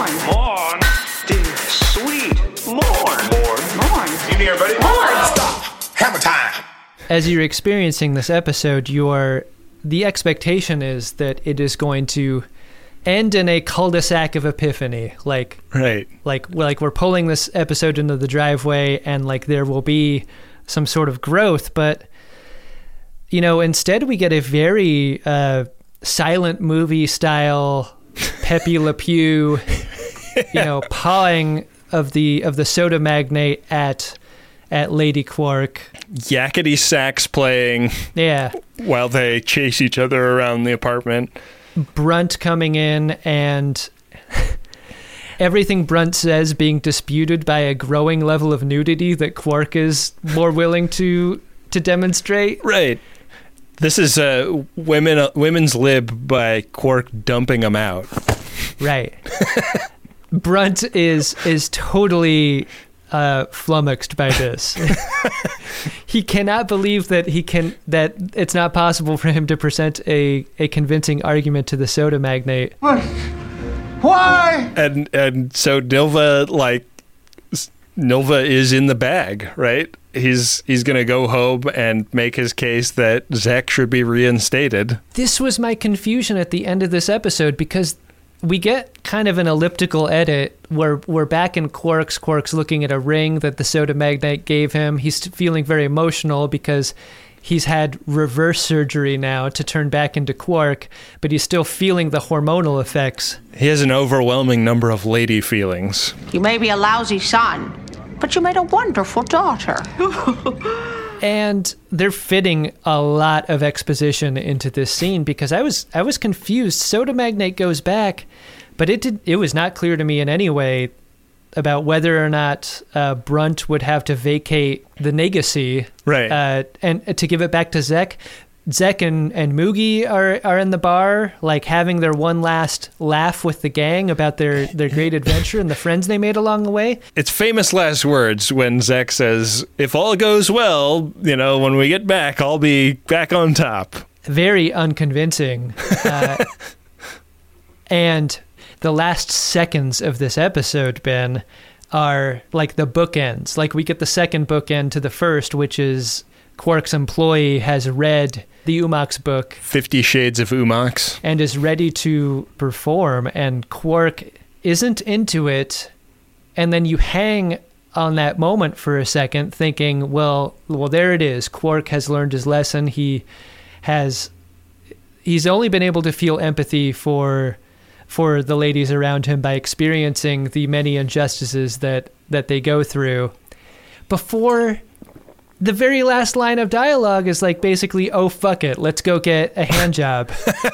Dear, sweet. More. You hear, buddy? More. Stop. Hammer time. As you're experiencing this episode, the expectation is that it is going to end in a cul-de-sac of epiphany. Like we're pulling this episode into the driveway and like there will be some sort of growth, but instead we get a very silent movie style Pepe Le Pew pawing of the soda magnate at Lady Quark. Yakety sax playing. Yeah. While they chase each other around the apartment. Brunt coming in and everything Brunt says being disputed by a growing level of nudity that Quark is more willing to demonstrate. Right. This is women's lib by Quark dumping them out. Right. Brunt is totally flummoxed by this. He cannot believe that it's not possible for him to present a convincing argument to the soda magnate. What? Why? And so Nilva is in the bag, right? he's going to go home and make his case that Zek should be reinstated. This was my confusion at the end of this episode, because we get kind of an elliptical edit where we're back in Quark's. Quark's looking at a ring that the soda magnate gave him. He's feeling very emotional because he's had reverse surgery now to turn back into Quark, but he's still feeling the hormonal effects. He has an overwhelming number of lady feelings. You may be a lousy son, but you made a wonderful daughter. And they're fitting a lot of exposition into this scene, because I was confused. Soda Magnate goes back, but it was not clear to me in any way about whether or not Brunt would have to vacate the Legacy, right? And to give it back to Zek. Zek and Moogie are in the bar, like having their one last laugh with the gang about their great adventure and the friends they made along the way. It's famous last words when Zek says, "If all goes well, when we get back, I'll be back on top." Very unconvincing. And the last seconds of this episode, Ben, are like the bookends. Like, we get the second bookend to the first, which is Quark's employee has read the Umox book, 50 Shades of Umox, and is ready to perform, and Quark isn't into it. And then you hang on that moment for a second thinking, well, there it is. Quark has learned his lesson. He's only been able to feel empathy for the ladies around him by experiencing the many injustices that they go through. Before the very last line of dialogue is like basically, "Oh, fuck it, let's go get a hand job,"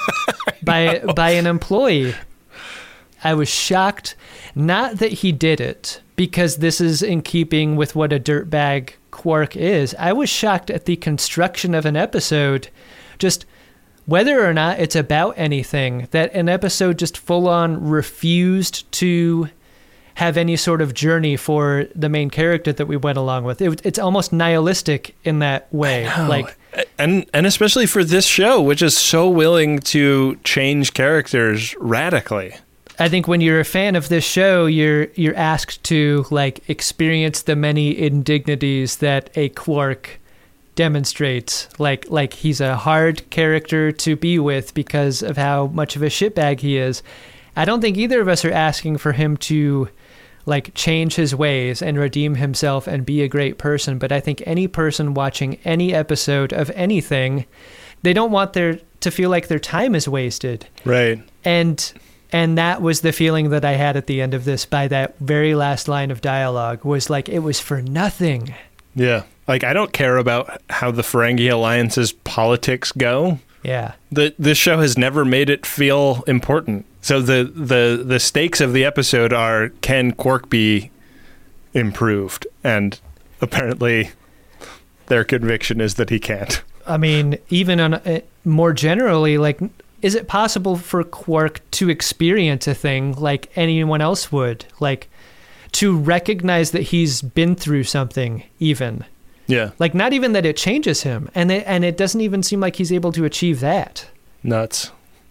by an employee. I was shocked, not that he did it, because this is in keeping with what a dirtbag Quark is. I was shocked at the construction of an episode, just whether or not it's about anything, that an episode just full-on refused to have any sort of journey for the main character that we went along with. It's almost nihilistic in that way. Like, and especially for this show, which is so willing to change characters radically. I think when you're a fan of this show, you're asked to like experience the many indignities that a Quark demonstrates. Like he's a hard character to be with because of how much of a shitbag he is. I don't think either of us are asking for him to like change his ways and redeem himself and be a great person. But I think any person watching any episode of anything, they don't want to feel like their time is wasted. Right. And that was the feeling that I had at the end of this by that very last line of dialogue, was like, it was for nothing. Yeah. Like, I don't care about how the Ferengi Alliance's politics go. Yeah. This show has never made it feel important. So the stakes of the episode are, can Quark be improved? And apparently their conviction is that he can't. I mean, even on more generally, like, is it possible for Quark to experience a thing like anyone else would? Like, to recognize that he's been through something even? Yeah. Like, not even that it changes him. And it doesn't even seem like he's able to achieve that. Nuts.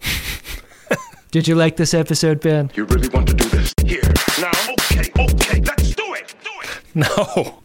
Did you like this episode, Ben? You really want to do this? Here. Now, okay, let's do it. No.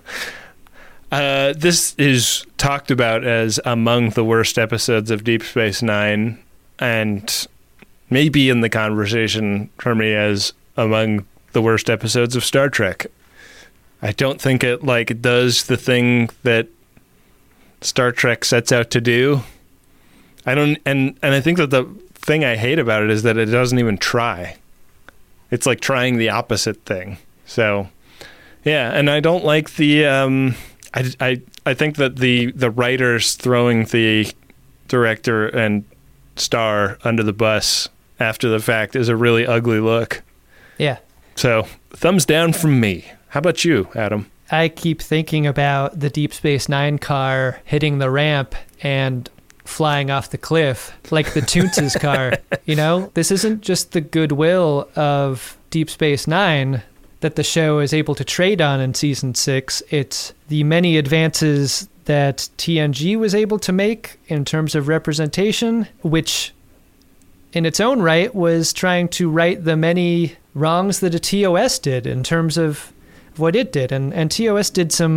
This is talked about as among the worst episodes of Deep Space Nine, and maybe in the conversation for me as among the worst episodes of Star Trek. I don't think it does the thing that Star Trek sets out to do. I think that the thing I hate about it is that it doesn't even try. It's like trying the opposite thing. So, yeah, and I don't like the I think that the writers throwing the director and star under the bus after the fact is a really ugly look. Yeah. So, thumbs down from me. How about you, Adam? I keep thinking about the Deep Space Nine car hitting the ramp and flying off the cliff, like the Toonces car. You know, this isn't just the goodwill of Deep Space Nine that the show is able to trade on in season 6. It's the many advances that TNG was able to make in terms of representation, which in its own right was trying to right the many wrongs that a TOS did in terms of what it did. And TOS did some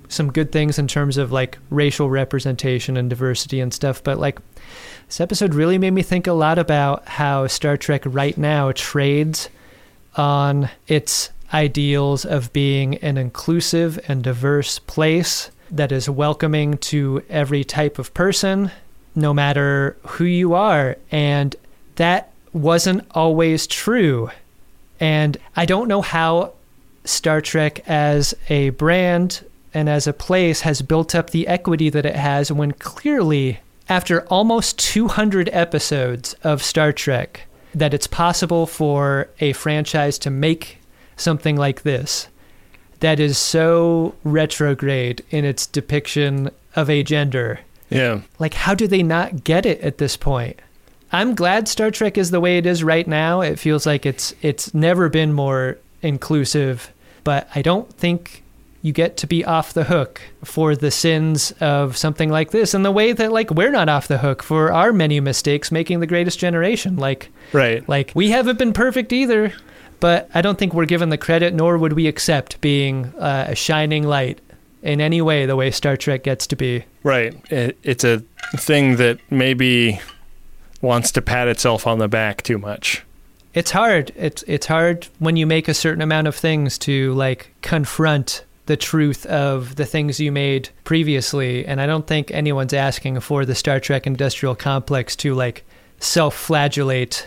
some good things in terms of like racial representation and diversity and stuff, but like this episode really made me think a lot about how Star Trek right now trades on its ideals of being an inclusive and diverse place that is welcoming to every type of person, no matter who you are. And that wasn't always true. And I don't know how Star Trek as a brand and as a place has built up the equity that it has when clearly, after almost 200 episodes of Star Trek, that it's possible for a franchise to make something like this that is so retrograde in its depiction of a gender. Yeah. Like, how do they not get it at this point? I'm glad Star Trek is the way it is right now. It feels like it's never been more inclusive, but I don't think you get to be off the hook for the sins of something like this in the way that, like, we're not off the hook for our many mistakes making The Greatest Generation. Like, right. Like, we haven't been perfect either, but I don't think we're given the credit, nor would we accept being a shining light in any way the way Star Trek gets to be. Right. It's a thing that maybe wants to pat itself on the back too much. It's hard. It's hard when you make a certain amount of things to, like, confront the truth of the things you made previously. And I don't think anyone's asking for the Star Trek industrial complex to, like, self-flagellate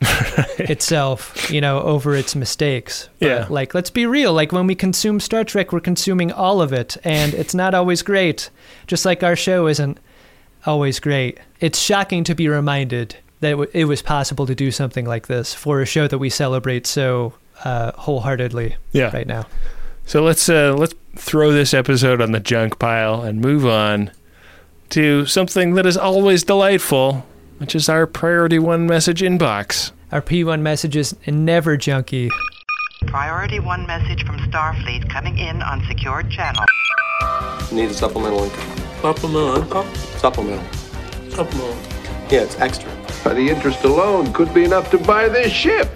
itself, you know, over its mistakes. But, yeah. Like, let's be real. Like, when we consume Star Trek, we're consuming all of it, and it's not always great. Just like our show isn't always great. It's shocking to be reminded that it was possible to do something like this for a show that we celebrate so wholeheartedly right now. So let's throw this episode on the junk pile and move on to something that is always delightful, which is our Priority 1 message inbox. Our P1 message is never junky. Priority 1 message from Starfleet coming in on secured channel. Need a supplemental income. Supplemental income? Supplemental. Supplemental. Yeah, it's extra. The interest alone could be enough to buy this ship.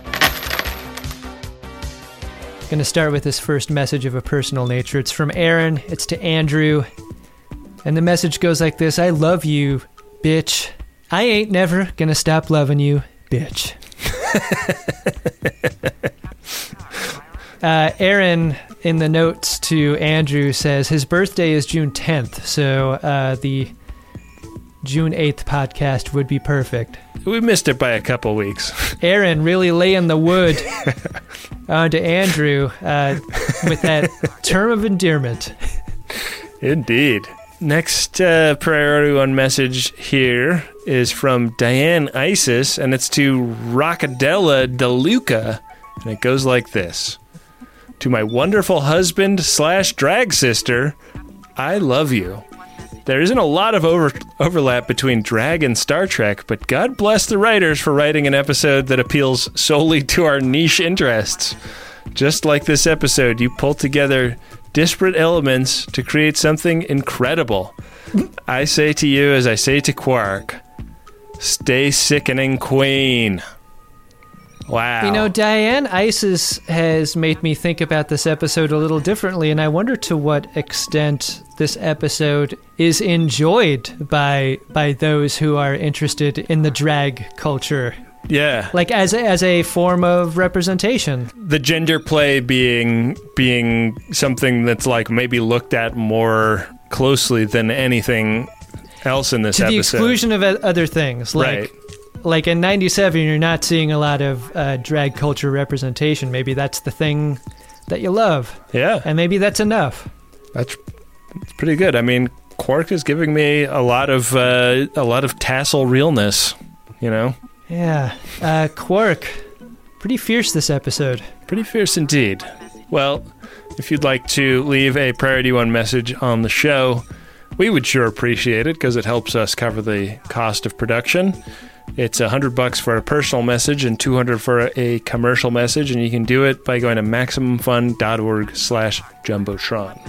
Going to start with this first message of a personal nature. It's from Aaron. It's to Andrew. And the message goes like this. I love you, bitch. I ain't never gonna stop loving you, bitch. Aaron, in the notes to Andrew, says his birthday is June 10th, so the June 8th podcast would be perfect. We missed it by a couple weeks. Aaron really laying the wood onto Andrew with that term of endearment. Indeed. Next Priority 1 message here is from Diane Isis, and it's to Rockadella DeLuca, and it goes like this. To my wonderful husband / drag sister, I love you. There isn't a lot of overlap between drag and Star Trek, but God bless the writers for writing an episode that appeals solely to our niche interests. Just like this episode, you pull together disparate elements to create something incredible. I say to you as I say to Quark, stay sickening queen. Wow. You know, Diane Isis has made me think about this episode a little differently, and I wonder to what extent this episode is enjoyed by those who are interested in the drag culture. Yeah. Like as a form of representation. The gender play being something that's like maybe looked at more closely than anything else in this episode. To the exclusion of other things. Right. Like in 97, you're not seeing a lot of drag culture representation. Maybe that's the thing that you love. Yeah. And maybe that's enough. That's pretty good. I mean, Quark is giving me a lot of tassel realness, you know? Yeah. Quark, pretty fierce this episode. Pretty fierce indeed. Well, if you'd like to leave a Priority 1 message on the show, we would sure appreciate it because it helps us cover the cost of production. It's $100 for a personal message and $200 for a commercial message, and you can do it by going to MaximumFun.org/Jumbotron.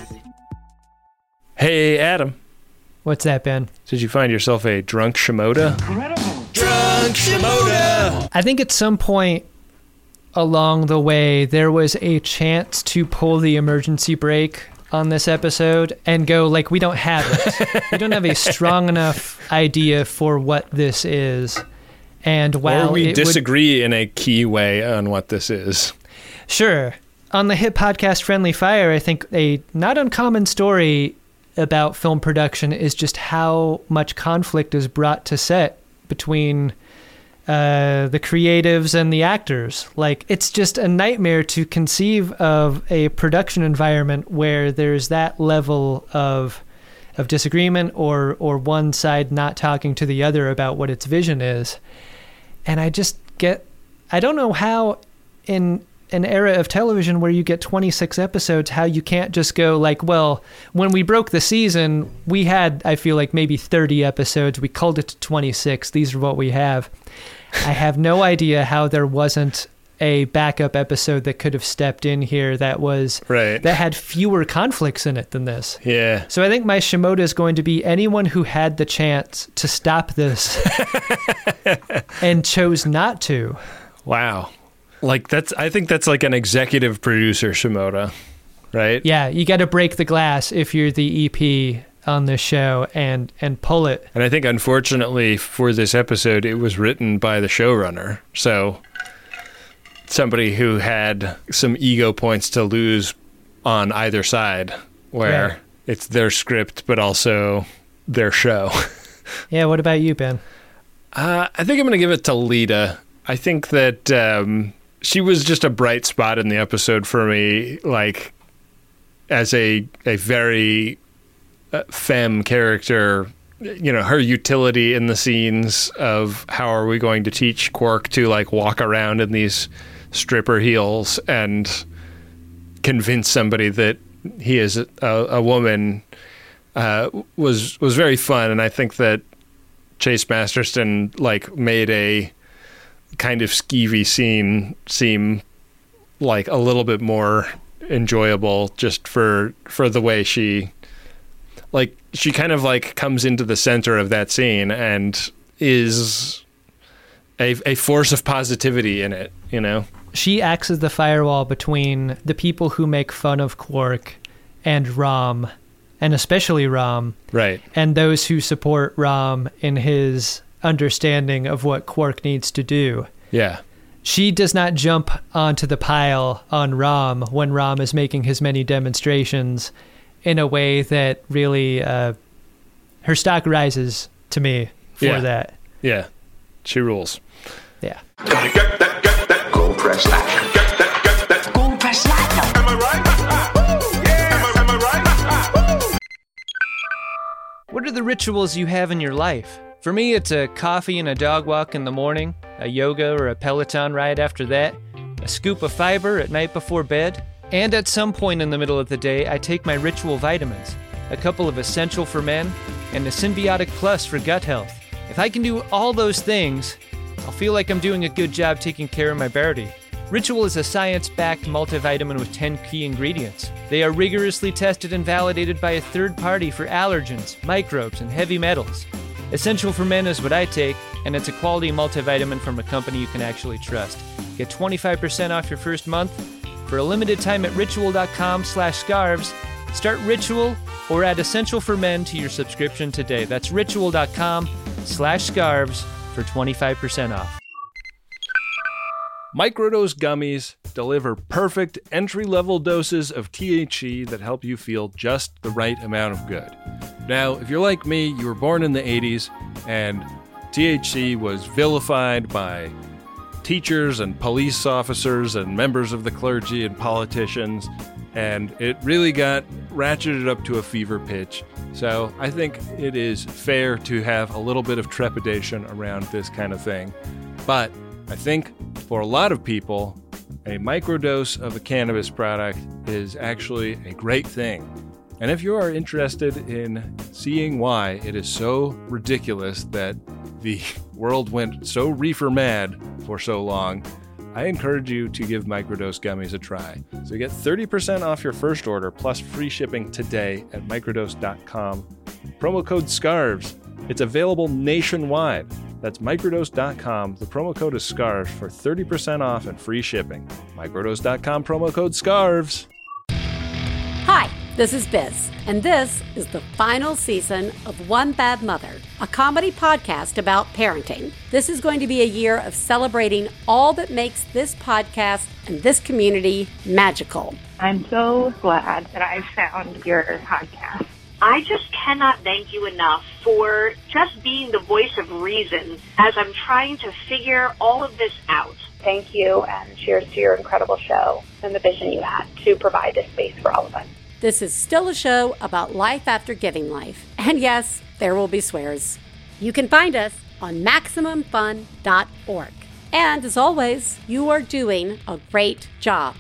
Hey, Adam. What's that, Ben? Did you find yourself a drunk Shimoda? Incredible. Drunk Shimoda! I think at some point along the way, there was a chance to pull the emergency brake on this episode and go like, we don't have it. We don't have a strong enough idea for what this is. And while or we disagree in a key way on what this is. Sure. On the hit podcast Friendly Fire, I think a not uncommon story about film production is just how much conflict is brought to set between the creatives and the actors. Like, it's just a nightmare to conceive of a production environment where there's that level of disagreement or one side not talking to the other about what its vision is. And I don't know how in an era of television where you get 26 episodes, how you can't just go like, well, when we broke the season, we had, I feel like, maybe 30 episodes. We culled it to 26. These are what we have. I have no idea how there wasn't a backup episode that could have stepped in here that was that had fewer conflicts in it than this. Yeah. So I think my Shimoda is going to be anyone who had the chance to stop this and chose not to. Wow. Like I think that's like an executive producer Shimoda, right? Yeah, you got to break the glass if you're the EP on this show and pull it. And I think unfortunately for this episode, it was written by the showrunner. So somebody who had some ego points to lose on either side, where it's their script, but also their show. Yeah. What about you, Ben? I think I'm going to give it to Lita. I think that she was just a bright spot in the episode for me, like as a very femme character. You know, her utility in the scenes of how are we going to teach Quark to like walk around in these stripper heels and convince somebody that he is a woman was very fun. And I think that Chase Masterson like made a kind of skeevy scene seem like a little bit more enjoyable just for the way she kind of like comes into the center of that scene and is a force of positivity in it, you know? She acts as the firewall between the people who make fun of Quark and Rom, and especially Rom. Right. And those who support Rom in his understanding of what Quark needs to do. Yeah. She does not jump onto the pile on Rom when Rom is making his many demonstrations in a way that really her stock rises to me for that. Yeah. She rules. Yeah. Gotta get that gold press that. Get that gold press that. Am I right? Yeah. Am I right? What are the rituals you have in your life? For me, it's a coffee and a dog walk in the morning, a yoga or a Peloton ride after that, a scoop of fiber at night before bed, and at some point in the middle of the day, I take my ritual vitamins, a couple of Essential for Men, and a Symbiotic Plus for gut health. If I can do all those things, I'll feel like I'm doing a good job taking care of my body. Ritual is a science-backed multivitamin with 10 key ingredients. They are rigorously tested and validated by a third party for allergens, microbes, and heavy metals. Essential for Men is what I take, and it's a quality multivitamin from a company you can actually trust. Get 25% off your first month for a limited time at ritual.com/scarves. Start Ritual or add Essential for Men to your subscription today. That's ritual.com/scarves for 25% off. Microdose gummies deliver perfect entry-level doses of THC that help you feel just the right amount of good. Now, if you're like me, you were born in the 80s, and THC was vilified by teachers and police officers and members of the clergy and politicians, and it really got ratcheted up to a fever pitch. So I think it is fair to have a little bit of trepidation around this kind of thing. But I think for a lot of people, a microdose of a cannabis product is actually a great thing. And if you are interested in seeing why it is so ridiculous that the world went so reefer mad for so long, I encourage you to give microdose gummies a try. So you get 30% off your first order plus free shipping today at microdose.com. Promo code SCARVES. It's available nationwide. That's microdose.com. The promo code is SCARVES for 30% off and free shipping. Microdose.com, promo code SCARVES. Hi, This is Biz, and this is the final season of One Bad Mother, a comedy podcast about parenting. This is going to be a year of celebrating all that makes this podcast and this community magical. I'm so glad that I found your podcast. I just cannot thank you enough for just being the voice of reason as I'm trying to figure all of this out. Thank you, and cheers to your incredible show and the vision you had to provide this space for all of us. This is still a show about life after giving life. And yes, there will be swears. You can find us on MaximumFun.org. And as always, you are doing a great job.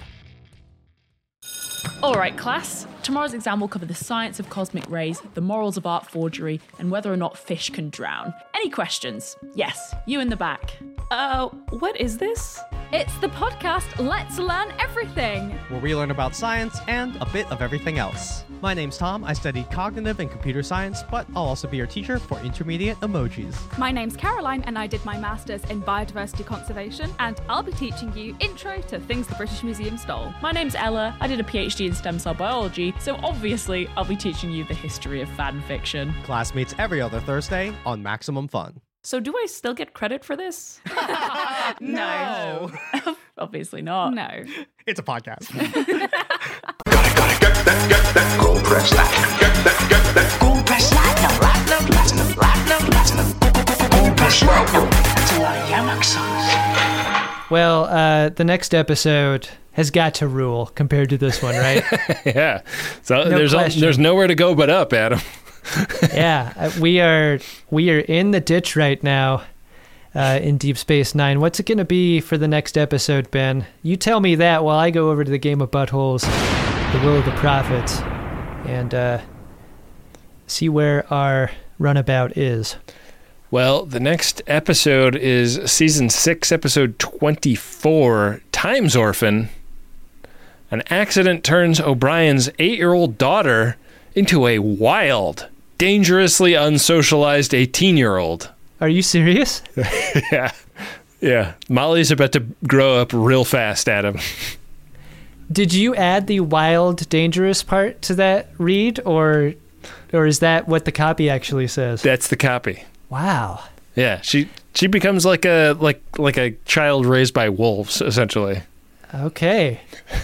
All right, class. Tomorrow's exam will cover the science of cosmic rays, the morals of art forgery, and whether or not fish can drown. Any questions? Yes, you in the back. What is this? It's the podcast Let's Learn Everything, where we learn about science and a bit of everything else. My name's Tom. I study cognitive and computer science, but I'll also be your teacher for intermediate emojis. My name's Caroline, and I did my master's in biodiversity conservation, and I'll be teaching you intro to things the British Museum stole. My name's Ella. I did a PhD in stem cell biology, so obviously I'll be teaching you the history of fan fiction. Class meets every other Thursday on Maximum Fun. So do I still get credit for this? No. Obviously not. No. It's a podcast. Gotta get that gold press platinum. Get that gold press platinum. Gold press platinum. That's a lot of Yamak songs. Well, the next episode has got to rule compared to this one, right? Yeah. So No there's nowhere to go but up, Adam. Yeah, we are in the ditch right now in Deep Space Nine. What's it going to be for the next episode, Ben? You tell me that while I go over to the Game of Buttholes, the Will of the Prophets, and see where our runabout is. Well, the next episode is Season 6, Episode 24, Time's Orphan. An accident turns O'Brien's 8-year-old daughter into a wild, dangerously unsocialized 18-year-old. Are you serious? Yeah. Molly's about to grow up real fast, Adam. Did you add the wild, dangerous part to that read, or is that what the copy actually says? That's the copy. Wow. Yeah, she becomes like a child raised by wolves, essentially. Okay.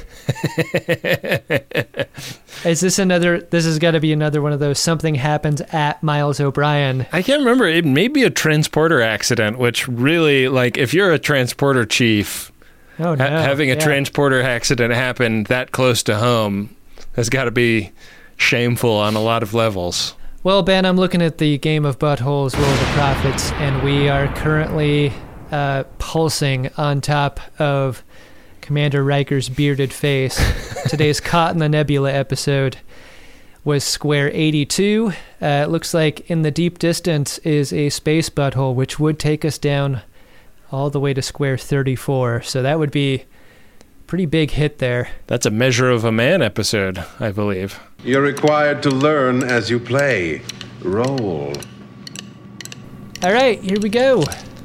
Is this another? This has got to be another one of those. Something happens at Miles O'Brien. I can't remember. It may be a transporter accident, which really, like, if you're a transporter chief, having a transporter accident happen that close to home has got to be shameful on a lot of levels. Well, Ben, I'm looking at the Game of Buttholes, Will of the Prophets, and we are currently pulsing on top of Commander Riker's bearded face. Today's Caught in the Nebula episode was Square 82. It looks like in the deep distance is a space butthole, which would take us down all the way to Square 34. So that would be a pretty big hit there. That's a Measure of a Man episode, I believe. You're required to learn as you play. Roll. All right, here we go.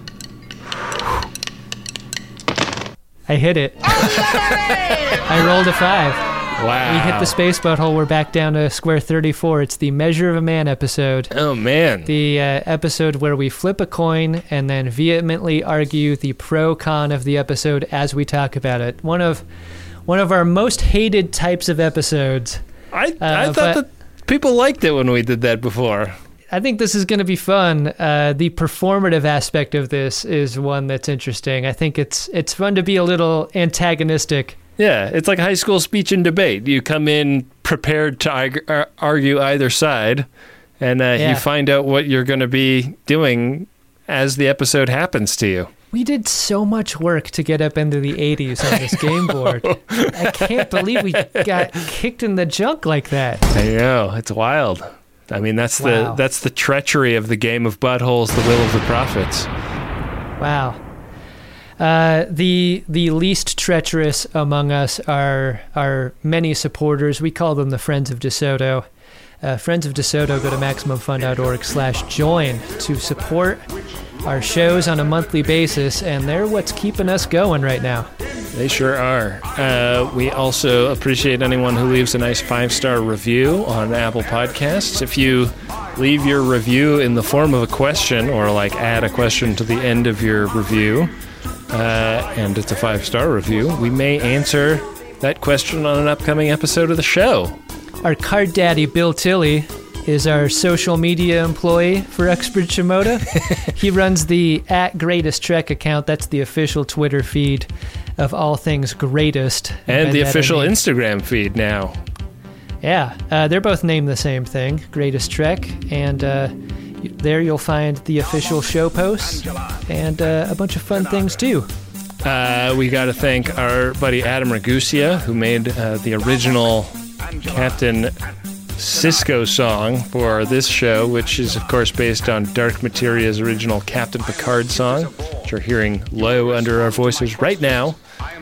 I hit it. I rolled a 5. Wow. We hit the space butthole. We're back down to Square 34. It's the Measure of a Man episode. Oh, man. The episode where we flip a coin and then vehemently argue the pro-con of the episode as we talk about it. One of our most hated types of episodes. I thought that people liked it when we did that before. I think this is going to be fun. The performative aspect of this is one that's interesting. I think it's fun to be a little antagonistic. Yeah, it's like high school speech and debate. You come in prepared to argue either side, and you find out what you're going to be doing as the episode happens to you. We did so much work to get up into the 80s on this game board. I can't believe we got kicked in the junk like that. I know, it's wild. I mean, that's the treachery of the Game of Buttholes, the Will of the Prophets. Wow. The least treacherous among us are our many supporters. We call them the Friends of DeSoto. Friends of DeSoto, go to MaximumFun.org/join to support our shows on a monthly basis, and they're what's keeping us going right now. They sure are. We also appreciate anyone who leaves a nice 5-star review on Apple Podcasts. If you leave your review in the form of a question or like add a question to the end of your review, and it's a 5-star review, we may answer that question on an upcoming episode of the show. Our card daddy, Bill Tilley, is our social media employee for Uxbridge Shimoda. He runs the @GreatestTrek account. That's the official Twitter feed of all things greatest. And the official Instagram feed now. Yeah, they're both named the same thing, Greatest Trek, and there you'll find the official show posts and a bunch of fun things too. We got to thank our buddy Adam Ragusia, who made the original Captain Sisko song for this show, which is, of course, based on Dark Materia's original Captain Picard song, which you're hearing low under our voices right now.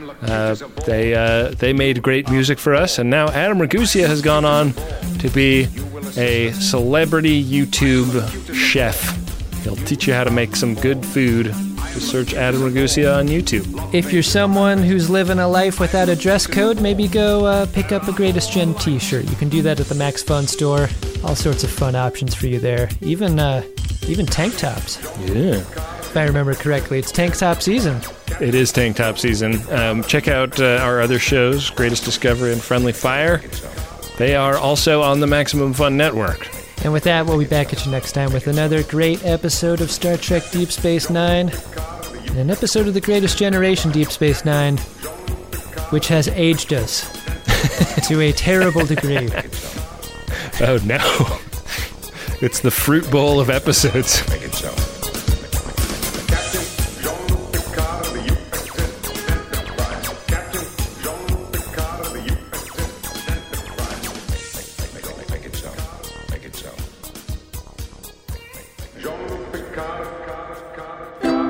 They made great music for us, and now Adam Ragusia has gone on to be a celebrity YouTube chef. He'll teach you how to make some good food. Just search Adam Ragusia on YouTube. If you're someone who's living a life without a dress code, maybe go pick up a Greatest Gen t-shirt. You can do that at the Max Fun store. All sorts of fun options for you there. Even tank tops. Yeah. If I remember correctly, it's tank top season. It is tank top season. Check out our other shows, Greatest Discovery and Friendly Fire. They are also on the Maximum Fun Network. And with that, we'll be back at you next time with another great episode of Star Trek Deep Space Nine, and an episode of The Greatest Generation Deep Space Nine, which has aged us to a terrible degree. Oh no. It's the fruit bowl of episodes. Make it so.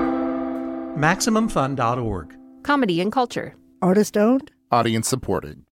MaximumFun.org. Comedy and culture. Artist owned. Audience supported.